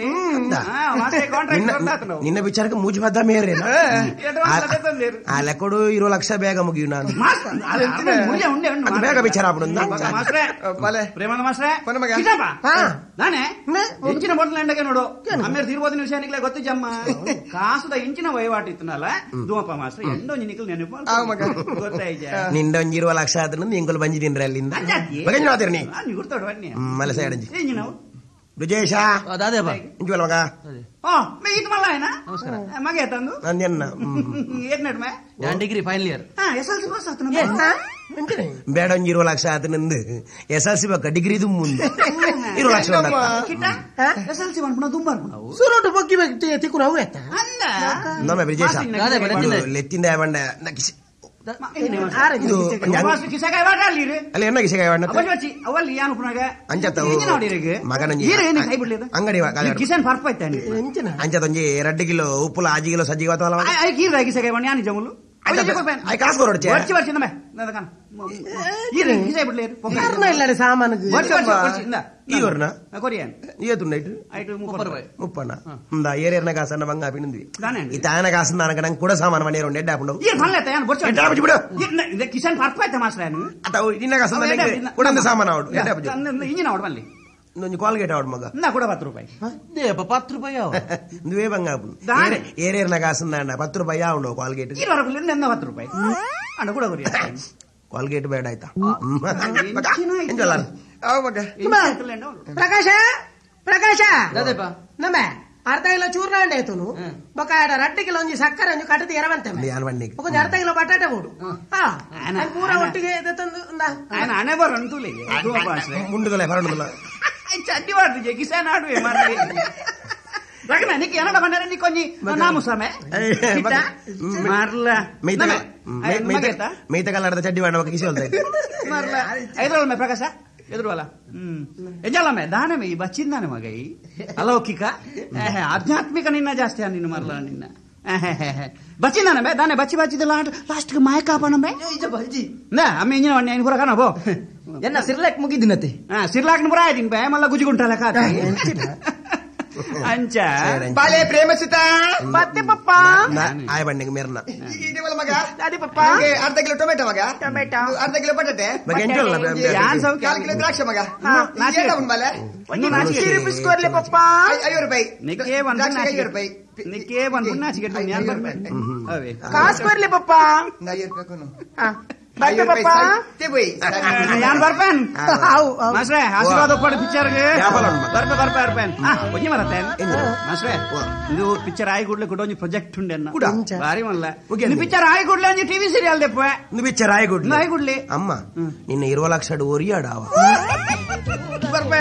Speaker 5: ನಿನ್ನ ವಿಚಾರಕ್ಕೆ ಮೂಜಿ ಪದ್ದ ಮೇರೆ ಆ ಲೆಕ್ಕಡು 20 ಲಕ್ಷ ಬೇಗ ಮುಗಿಯು ನಾನು ಬೇಗ ವಿಚಾರ
Speaker 9: ಪ್ರೇಮದ ಮಾಸ್ಟ್ರೆ ನಾನೇ ಎಂಚಿನ ಮೊದಲ ಎಂಡಗೆ ನೋಡು ಅಮ್ಮೇರ್ ತಿರುಬೋದಿನ ವಿಷಯ ಗೊತ್ತು ಜಮ್ಮ ಕಾಸುದ ಎಂಚಿನ ವಹಿವಾಟು ಇತ್ತನಲ್ಲ ಧೂಮಪ್ಪ ಮಾಸ್ಟ್ರೆ ಎಂಡೊಂಜಿ ನಿಖಲ್ ನೆನಪು
Speaker 5: ನಿಂದ ಒಂಜಿ 20 ಲಕ್ಷ ಆದ್ರೆ ಎಂಕಲ್ ಬಂಜಿದೀನ್ರಿ ಅಲ್ಲಿಂದ ನೀ ಮಲ ಸೈಡ್ ಬ್ರಿಜೇಶ ಇಂಜುವಲ್ ಮಗ
Speaker 9: ಮಗ ತಂದು
Speaker 5: ನಂದೆನ್ನ
Speaker 2: ഞാൻ ഡിഗ്രി ಫೈನಲ್ ಇಯರ್
Speaker 5: ಬೇಡ ಒಂಜಿ 20 ಲಕ್ಷ ಆತ ನಂದು SLC ಬಕ್ಕ ಡಿಗ್ರಿದು ಮುಂದೆ 20 ಲಕ್ಷ
Speaker 9: SLC ಮಾಡ್ಕೊಂಡು ದುಂಬಾರ್ ನಾವು
Speaker 3: ಸುರೋಟು ಬಗ್ಗಿ ತಿಕ್ಕು ನಾವು
Speaker 5: ನಮ್ಮ ಬ್ರಿಜೇಶ ಲೆತ್ತಿಂದ ಬಂಡ ಅಲ್ಲ ಎನ್ನ ಕಿಸೆಗಾಯ
Speaker 9: ಅವಲ್ಲಿ ಏನು ಪುನಗ
Speaker 5: ಅಂಚತ್ತವು ಅಂಗಡಿ
Speaker 9: ಕಿಸನ್ ಪರ್ಫೆಕ್ಟ್
Speaker 5: ಅಂಚತ್ತೊಂಜಿ 2 ಕಿಲೋ ಉಪ್ಪುಲ 5 ಕಿಲೋ ಸಜ್ಜಿಗೆ
Speaker 9: ಗೀರ ಕಿಸೆಗಾಯ ಬಣ್ಣ ಯಾನಿ ಜಮುಲು
Speaker 5: ಕಾಸು ಕೊರೊಡ್ಚೆ
Speaker 9: ವರ್ಷ ವರ್ಷ ನಮ್ಮೆ
Speaker 3: ಇಲ್ಲ ಸಾಮಾನು
Speaker 5: ಈವರ್ನ
Speaker 9: ಕೊರಿಯನ್
Speaker 5: ಏತುಂಡೈಟ್ 30 ಏರಿಯರ್ನ ಕಾಸನ್ನ ಮಂಗ ಪಿಂದಿ ಈ ತಾಯನ ಕಾಸನ್ನ ನನಗೆ ನಂಗೆ ಕೂಡ ಸಾಮಾನು ಮನೆ ಎರಡು ಎಡ್ಡ ಹಾಕೊಂಡು
Speaker 9: ಕಿಶನ್ ಪರ್ಫೆಕ್ಟ್ ಮಾಸ್ಟರ್
Speaker 5: ಅತಾವು ನಿನ್ನ ಕಾಸನ್ನ ಕೂಡ ಸಾಮಾನು ಆವಡು
Speaker 9: ಇಂಜಿನ ಆವಡು ಮಲ್ಲಿ
Speaker 5: ಒಂದು ಕಾಲ್ಗೇಟ್ ಆವಡು ಮಗ
Speaker 9: ನಾ ಕೂಡ 10 ರೂಪಾಯಿ
Speaker 2: 10 ರೂಪಾಯಿ
Speaker 5: నువ్వే బంగాపు ఏరేరిన కాసుందండ 10 రూపాయి ఉండవు కాల్గేట్
Speaker 9: 10 ರೂಪಾಯಿ ಅಣ್ಣ ಕೂಡ ಕೊರಿಯ
Speaker 5: ಕಾಲ್ಗೇಟ್ ಬೇಡ ಆಯ್ತಾ
Speaker 3: ಪ್ರಕಾಶ ಪ್ರಕಾಶ ನಮ್ಮ ಅರ್ಧ ಕಿಲೋ ಚೂರ್ಣ ಅಂಡೆ ಆಯ್ತು ಬೊಕ 2 ಕಿಲೋ ಒಂಜಿ ಸಕ್ಕರೆ ಒಂಜಿ ಕಟ್ಟದ ಎರವಂತೆ ಒಂಜಿ ಅರ್ಧ ಕಿಲೋ ಬಟಾಟೆ ಕೊಡು ಪೂರ ಒಟ್ಟಿಗೆ ತಂದು
Speaker 9: ಹಣೆ ಬರಂತೂಲಿ
Speaker 5: ಮುಂಡುದಲ್ಲ ಬರೋದಿಲ್ಲ
Speaker 9: ಚಡ್ಡಿ ಮಾಡ್ತಿದ್ದೆ ಕಿಸಾನ್ ಆಡುವೆ ರಗನ ನೀ ಏನಡ ಬಂದರೆ ನೀ ಕೊಂಜಿ ನಾಮು ಸಮೆ ಮಾರ್ಲ
Speaker 5: ಮೇತ ಕಲ್ಲಡದ ಚಡ್ಡಿ ಮಾಡವ ಕಿಸಿ ಹೊಲ್ದೈತೆ
Speaker 9: ಮಾರ್ಲ ಐದ್ರಲ್ಲ ಮೇ ಪ್ರಕಾಶ ಎದುರುವಲ್ಲ ಎಂಜಲ್ಲಮ್ಮೆ ದಾನಮೆ ಈ ಬಚ್ಚಿಂದಾನೆ ಮಗ ಈ ಅಲೌಕಿಕ ಆಧ್ಯಾತ್ಮಿಕ ನಿನ್ನ ಜಾಸ್ತಿ ನಿನ್ನ ಮರ್ಲ ನಿನ್ನ ಬಚ್ಚಿಂದಾನೆ ದಾನೆ ಬಚ್ಚಿ ಬಚ್ಚಿದ ಲಾಸ್ಟ್ ಮಾಯ ಕಾಪಣಮೆ ಅಮ್ಮ ಇಂಜಿನ ವಣ್ಣೆ ಏನು ಹೊರಗನ ಬೋ
Speaker 6: ಎನ್ನ ಸಿರ್ಲಾಕ್ ಮುಗಿದಿನತೆ
Speaker 9: ಸಿರ್ಲಾಕ್ನ ಬರ ಆಯ್ತೀನಿ ಬೇ ಮಲ್ಲ ಗುಜಿಗುಂಟಲ್ಲ ಕಾತ ಅಂಚ
Speaker 4: ಬಾಲೆ ಪ್ರೇಮ ಸುತ
Speaker 3: ಮತ್ತೆ ಪಪ್ಪ
Speaker 5: ಆಯ ಬಣ್ಣಗೆ ಮೇರ್ನ
Speaker 4: ಮಗ
Speaker 3: ಅದೇ ಪಪ್ಪ
Speaker 4: ಅರ್ಧ ಕಿಲೋ ಟೊಮೆಟೊ ಮಗ ಅರ್ಧ ಕಿಲೋ ಬಟಾಟೆ 4 ಕಿಲೋ ದ್ರಾಕ್ಷ ಮಗ ಬಾಲೆ
Speaker 3: ಬಿಸ್ಕೋರ್ಲೆ ಪಪ್ಪ
Speaker 4: 5 ರೂಪಾಯಿ
Speaker 9: ನಿಕ್ಕೆ ಬಂದು ನಾಚಿಕೆ ഞാൻ ಬರ್ಬೇಕು
Speaker 3: ಕಾಸು ಬರ್ಲಿ ಪಪ್ಪ
Speaker 9: ഞാൻ ಬರ್ಪೇನ್ ಮಾಸ್ಟ್ರೆ ಆಶೀರ್ವಾದ ಕೊಡಿ ಪಿಕ್ಚರ್ಗೆ ಬರ್ಪೇನ್ ಒಂಜಿ ಮರತ್ತೇನ್ ಮಾಸ್ಟ್ರೆ ಇದು ಪಿಕ್ಚರ್ ಆಗಿ ಕೂಡಲೇ ಕೂಡ ಒಂದು ಪ್ರಾಜೆಕ್ಟ್ ಉಂಡೆ ಭಾರಿ ಮಲ್ಲ ಪಿಕ್ಚರ್ ಆಗಿ ಕೂಡಲೇ ಒಂದು ಟಿವಿ ಸೀರಿಯಲ್ ದೆಪ್ಪೆ
Speaker 5: ಪಿಕ್ಚರ್ ಆಗಿ
Speaker 3: ಗುಡ್ಲಿ
Speaker 5: ಅಮ್ಮ ನಿನ್ನ 20 ಲಕ್ಷ ಒರಿಯಾಡಾವ
Speaker 9: ಬರ್ಪೇ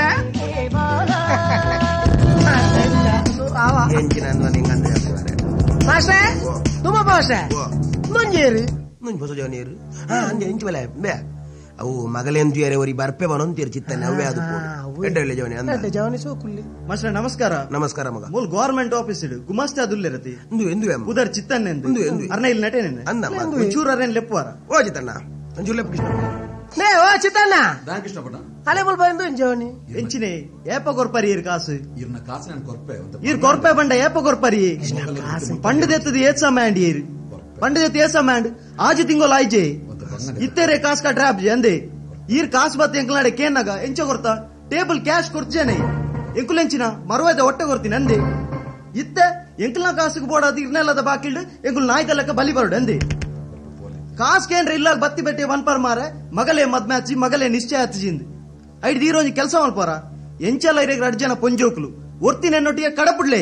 Speaker 3: ಮಾಸ್ಟ್ರೆ ತುಂಬ ಮಾಸ್ಟ್ರೆ ಮಂಜೇರಿ
Speaker 5: ಮುಂಜ್ ಹೊಸ ಜವನಿಯರು ಅಂಜೆ ಇಂಚು ಬಲ ಬೇ ಅವು ಮಗಲೆಂದು ಯಾರೇ ಒರಿ ಬರ್ಪೆ ಬನೊಂತೀರು ಚಿತ್ತನೆ ಅವೇ ಅದು ಎಡ್ಡೆ ಜವನಿ ಅಂದ
Speaker 3: ಜವನಿ ಸೋಕುಲ್ಲಿ
Speaker 8: ಮಾಸ್ಟರ್ ನಮಸ್ಕಾರ
Speaker 5: ನಮಸ್ಕಾರ ಮಗ
Speaker 8: ಮೂಲ್ ಗವರ್ಮೆಂಟ್ ಆಫೀಸ್ ಇಡು ಗುಮಾಸ್ತೆ ಅದುಲ್ಲಿರತಿ
Speaker 5: ಎಂದು
Speaker 8: ಉದರ್ ಚಿತ್ತನ್ನೆ ಅರ್ನ ಇಲ್ಲಿ ನಟೇನೆ
Speaker 5: ಅಂದ
Speaker 8: ಚೂರ್ ಅರ್ನ ಲೆಪ್ಪುವಾರ
Speaker 5: ಓ ಚಿತ್ತಣ್ಣ ಅಂಜುಲೆ ಕೃಷ್ಣ
Speaker 3: ನೇ ಓ ಚಿತ್ತಣ್ಣ
Speaker 7: ಕೃಷ್ಣ ಪಟ್ಟ
Speaker 3: ಅಲೆ ಮುಲ್ ಬಂದು ಜವನಿ
Speaker 8: ಎಂಚಿನೆ ಏಪ ಕೊರ್ಪರಿ ಇರ್ ಕಾಸು
Speaker 7: ಇರ್ನ ಕಾಸು ನಾನು ಕೊರ್ಪೆ
Speaker 8: ಇರ್ ಕೊರ್ಪೆ ಬಂಡ ಏಪ ಕೊರ್ಪರಿ ಪಂಡದೆತ್ತದ ಏತ್ ಸಮಯಾಂಡ್ ಇರ್ ಪಂಡದೆತ್ತ ಏತ್ ಸಮಯಾಂಡ್ ಆಜಿ ತಿಂಗೋಲ್ ಆಯ್ಜೆ ಇತ್ತೇರೆ ಕಾಸ್ ಕಾ ಟ್ರಾಪ್ ಅಂದೆ ಈರ್ ಕಾಸ್ ಬತ್ ಎಂಕಲಾಡೆ ಕೇನಾಗ ಎಂಚ ಕೊರ್ತ ಟೇಬಲ್ ಕ್ಯಾಶ್ ಕೊರ್ಚೇನೆ ಎಂಕುಲೆಂಚಿನ ಮರುವಾದ ಹೊಟ್ಟೆ ಕೊರ್ತೀನಿ ಅಂದೆ ಇತ್ತೆ ಎಂಕಲ್ನ ಕಾಸಿಗೆ ಬೋಡಾದ ಇರ್ನೆಲ್ಲದ ಬಾಕಿಲ್ಡು ಎಂಕುಲ್ ನಾಯ್ಕಲ್ಲಕ್ಕ ಬಲಿ ಬರೋಡು ಅಂದೆ ಕಾಸ್ ಕೇಂದ್ರ ಇಲ್ಲ ಬತ್ತಿ ಬೆಟ್ಟೆ ಒನ್ಪರ್ ಮಾರ ಮಗಲೇ ಮದ್ಮೆ ಹಚ್ಚಿ ಮಗಲೇ ನಿಶ್ಚಯ ಹಚ್ಚಿಂದು ಐದು ಈರೋಜಿ ಕೆಲಸ ಮಲ್ಪಾರ ಎಂಚಲ್ಲ ಇರೇಗ 2 ಜನ ಪೊಂಜೋಕ್ಲು ಒರ್ತೀನಿ ಎನ್ನೊಟ್ಟಿಗೆ ಕಡಪುಡ್ಲೆ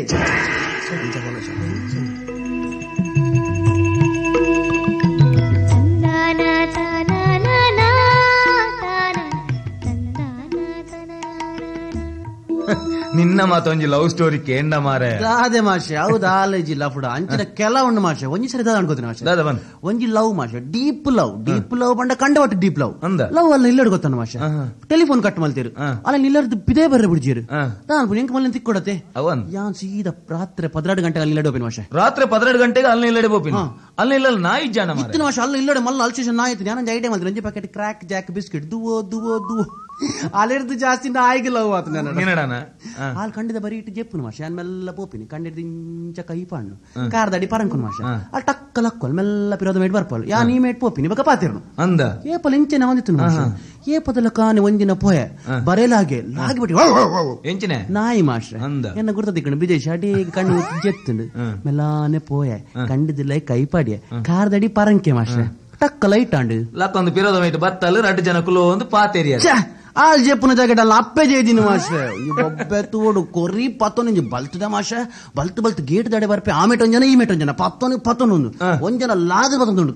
Speaker 2: ನಿನ್ನ ಮಾತೊಂಜಿ ಲವ್ ಸ್ಟೋರಿ ಕೇಂಡ ಮಾರೆ
Speaker 8: ಅದೇ ಮಾಷೆ ಹೌದು ಆಲೇಜಿ ಲಫ್ಡ ಅಂಚಿನ ಕೆಲ ಉಂಡು ಮಾಷೆ ಒಂಜಿ ಸರಿ ಅನ್ಕೋತೀನಿ ಮಾಷೆ ಒಂಜಿ ಲವ್ ಮಾಷೆ ಡೀಪ್ ಲವ್ ಬಂಡ ಕಂಡ ಒಟ್ಟು ಡೀಪ್ ಲವ್ ಅಲ್ಲ ಇಲ್ಲಡ್ ಗೊತ್ತಾನ ಮಾಷೆ ಟೆಲಿಫೋನ್ ಕಟ್ ಮಲ್ತೀರು ಅಲ್ಲ ಇಲ್ಲಡ್ದು ಬಿದೇ ಬರ್ರೆ ಬಿಡ್ಜೀರು ನಾನು ಎಂಕ ಮಲ್ಲ ತಿಕ್ಕೊಡತ್ತೆ ಯಾನ್ ಸೀದಾ ರಾತ್ರಿ 12 ಗಂಟೆಗೆ ಅಲ್ಲಿ ಇಲ್ಲಡೆ ಹೋಪಿನ ಮಾಷೆ
Speaker 2: ರಾತ್ರಿ 12 ಗಂಟೆಗೆ ಅಲ್ಲಿ ಇಲ್ಲಡೆ ಹೋಪಿನ ಅಲ್ಲಿ ಇಲ್ಲ ನಾ ಇಜ್ಜಾನ
Speaker 8: ಇತ್ತಿನ ಮಾಷೆ ಅಲ್ಲ ಇಲ್ಲಡೆ ಮಲ್ಲ ಅಲ್ಸೇಷನ್ ನಾ ಇತ್ತು ನಾನು ಐಡಿಯಾ ಮಾಡಿದ್ರೆ 1 ಪ್ಯಾಕೆಟ್ ಕ್ರ್ಯಾಕ್ ಜಾಕ್ ಬಿಸ್ಕೆಟ್ ದುವೋ ಅಲ್ಲಿರ್ದು ಜಾಸ್ತಿ ಆಯ್ಕೆ ಲವ್ ಆತ ನಾನು ಹಾಲ್ ಕಂಡಿದ ಬರೀ ಇಟ್ಟು ಜೆಪ್ಪುನು ಮಾಷೆ ಅನ್ ಮೆಲ್ಲ ಪೋಪಿನಿ ಕಂಡಿದ್ದು ಇಂಚ ಕೈ ಪಾಂಡು ಕಾರ್ದಡಿ ಪರಂಕುನು ಮಾಷೆ ಅಲ್ಲಿ ಟಕ್ಕಲ್ ಹಕ್ಕೊಲ್ ಮೆಲ್ಲ ಪಿರೋದ ಮೇಟ್ ಬರ್ಪಲ್ ಯಾ ನೀ ಮೇಟ್ ಪೋಪಿನಿ ಬಕ ಪಾತಿರ್ನು ಅಂದ ಏಪಲ್ ಇಂಚೆನ ಹೊಂದಿತ್ತು ಮಾಷೆ ಏಪದಲ್ಲ ಕಾನೆ ಒಂದಿನ ಪೋಯ ಬರೇಲಾಗೆ ಲಾಗಿಬಿಟ್ಟು ಎಂಚಿನೆ ನಾಯಿ ಮಾಷೆ ಎನ್ನ ಗುರ್ತದಿಕ್ಕಂಡು ವಿದೇಶ ಅಡಿ ಕಣ್ಣು ಜೆತ್ತುಂಡು ಮೆಲ್ಲಾನೆ ಪೋಯ ಕಂಡಿದ್ದಿಲ್ಲ ಕೈ ಪಾಡಿಯ ಕಾರ್ದಡಿ ಪರಂಕೆ ಮಾಷೆ ಟಕ್ಕ ಲೈಟ್ ಆಂಡು
Speaker 2: ಲಕ್ಕೊಂದು ಪಿರೋದ ಮೇಟ್ ಬತ್ತಲು 2 ಜನ ಕುಲೋ ಒಂದು ಪಾತೇರಿಯ
Speaker 8: ಆ ಜೆಪ್ಪುನ ಜಾಕೆಟ್ ಅಲ್ಲ ಅಪ್ಪೆ ಜೇದಿನ ಮಾಷೆ ಒಬ್ಬೆ ತೋಡು ಕೊರ್ರಿ ಪತ್ತೊಂದು ಬಲ್ತದ ಮಾಷೆ ಬಲ್ತು ಗೇಟ್ ದಾಡೆ ಬರ್ಪೆ ಆ ಮೇಟ್ ಒಂಜನ ಈ ಮೇಟ್ ಒಂಜನ ಪತ್ತೊಂದು ಒಂಜನ ಲಾದ ಬತ್ತೊಂದು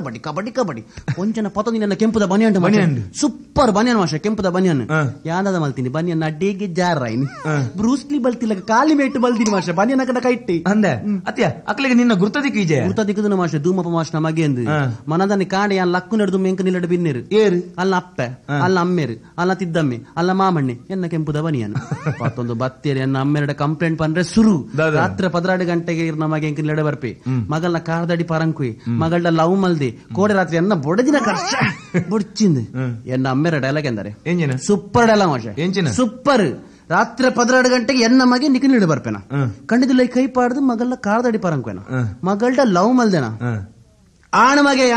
Speaker 8: ಕಬಡ್ಡಿ ಒಂಜನ ಪತ್ತೊಂದಿನ ಕೆಂಪುದ ಬನಿಯನ್ ಸೂಪರ್ ಬನಿಯನ್ ಮಾಷೆ ಕೆಂಪುದ ಬನಿಯನ್ ಯಾನದ ಮಲ್ತೀನಿ ಬನಿಯನ್ ಅಡ್ಡಿಗೆ ಜಾರೈನ್ ಬ್ರೂಸ್ಲಿ ಬಲ್ತಿಲ್ಲ ಕಾಲಿ ಮೇಟ್ ಬಲ್ತೀನಿ ಮಾಷೆ ಬನಿಯನ್ ಅಕಡ ಕೈಟ್ಟಿ
Speaker 2: ಅಂದೆ ಅತ್ಯ ಅಕ್ಲಿಗೆ ನಿನ್ನ
Speaker 8: ಗುರ್ತದಿಕ್ಕದ ಮಾಷೆ ಧೂಮಪ ಮಾಷ ನಮಗೆ ಎಂದು ಮನದನ್ನ ಕಾಂಡೆ ಯಾನ್ ಲಕ್ಕು ನಡೆದು ಮೆಂಕ ನಿಲ್ಲಡ ಬಿನ್ನೇರು ಏರು ಅಲ್ಲ ಅಪ್ಪೆ ಅಲ್ಲ ಅಮ್ಮೇರು ಅಲ್ಲ ತಿದ್ದಮ್ಮೆ ಅಲ್ಲ ಮಾಮಣ್ಣೆ ಎನ್ನ ಕೆಂಪುದ ಬನಿಯನ್ ಮತ್ತೊಂದು ಬತ್ತೇರಿ ಎನ್ನ ಅಮ್ಮೆರಡ ಕಂಪ್ಲೇಂಟ್ ಪಂದ್ರೆ ಸುರು ರಾತ್ರಿ 12 ಗಂಟೆಗೆ ನಮಗೆ ಎಂಕಿಲ್ಲಡೆ ಬರ್ಪಿ ಮಗಲ್ನ ಕಾರ್ದಡಿ ಪರಂಕುಯಿ ಮಗಳ ಲವ್ ಮಲ್ದಿ ಕೋಡೆ ರಾತ್ರಿ ಎನ್ನ ಬೊಡದಿನ ಕರ್ಷ ಬುಡ್ಚಿಂದು ಎನ್ನ ಅಮ್ಮೆರ ಡೈಲಾಗ್ ಎಂದರೆ ಸೂಪರ್ ಡೈಲಾಗ್ ಮಾಷೆ ಸೂಪರ್ ರಾತ್ರಿ 12 ಗಂಟೆಗೆ ಎನ್ನ ಮಗೆ ನಿಖಿಲ್ ಬರ್ಪೇನ ಕಂಡಿದ್ದಿಲ್ಲ ಕೈ ಪಾಡ್ದು ಮಗಲ್ನ ಕಾರ್ದಡಿ ಪರಂಕುಯನ ಮಗಳ್ಡ ಲವ್ ಮಲ್ದೇನ ಆಣಮಗೆ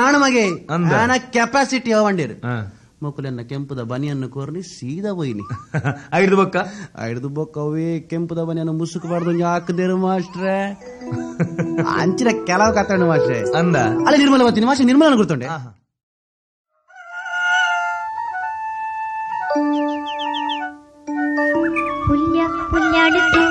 Speaker 8: ಆಣ ಕೆಪಾಸಿಟಿ ಅವಂಡಿರು ಮೊಕಲೆನ್ನ ಕೆಂಪುದ ಬನಿಯನ್ನು ಕೋರ್ನಿ ಸೀದಾ ಹೋಯ್ನಿ ಐದು ಬೊಕ್ಕ ಅವೇ ಕೆಂಪುದ ಬನಿಯನ್ನು ಮುಸುಕಬಾರ್ದು ಹಾಕದೇರು ಮಾಸ್ಟ್ರೆ ಅಂಚಿನ ಕೆಲವು ಕತ್ತಣ್ಣ ಮಾಸ್ಟ್ರೆ ಅಂದ ಅಲ್ಲ ನಿರ್ಮಲ ಬರ್ತೀನಿ ಮಾಸ್ಟ್ರೆ ನಿರ್ಮಲ ಗುರ್ತೊಂಡೆ
Speaker 1: ಪುಲ್ಯಾಡುತ್ತೆ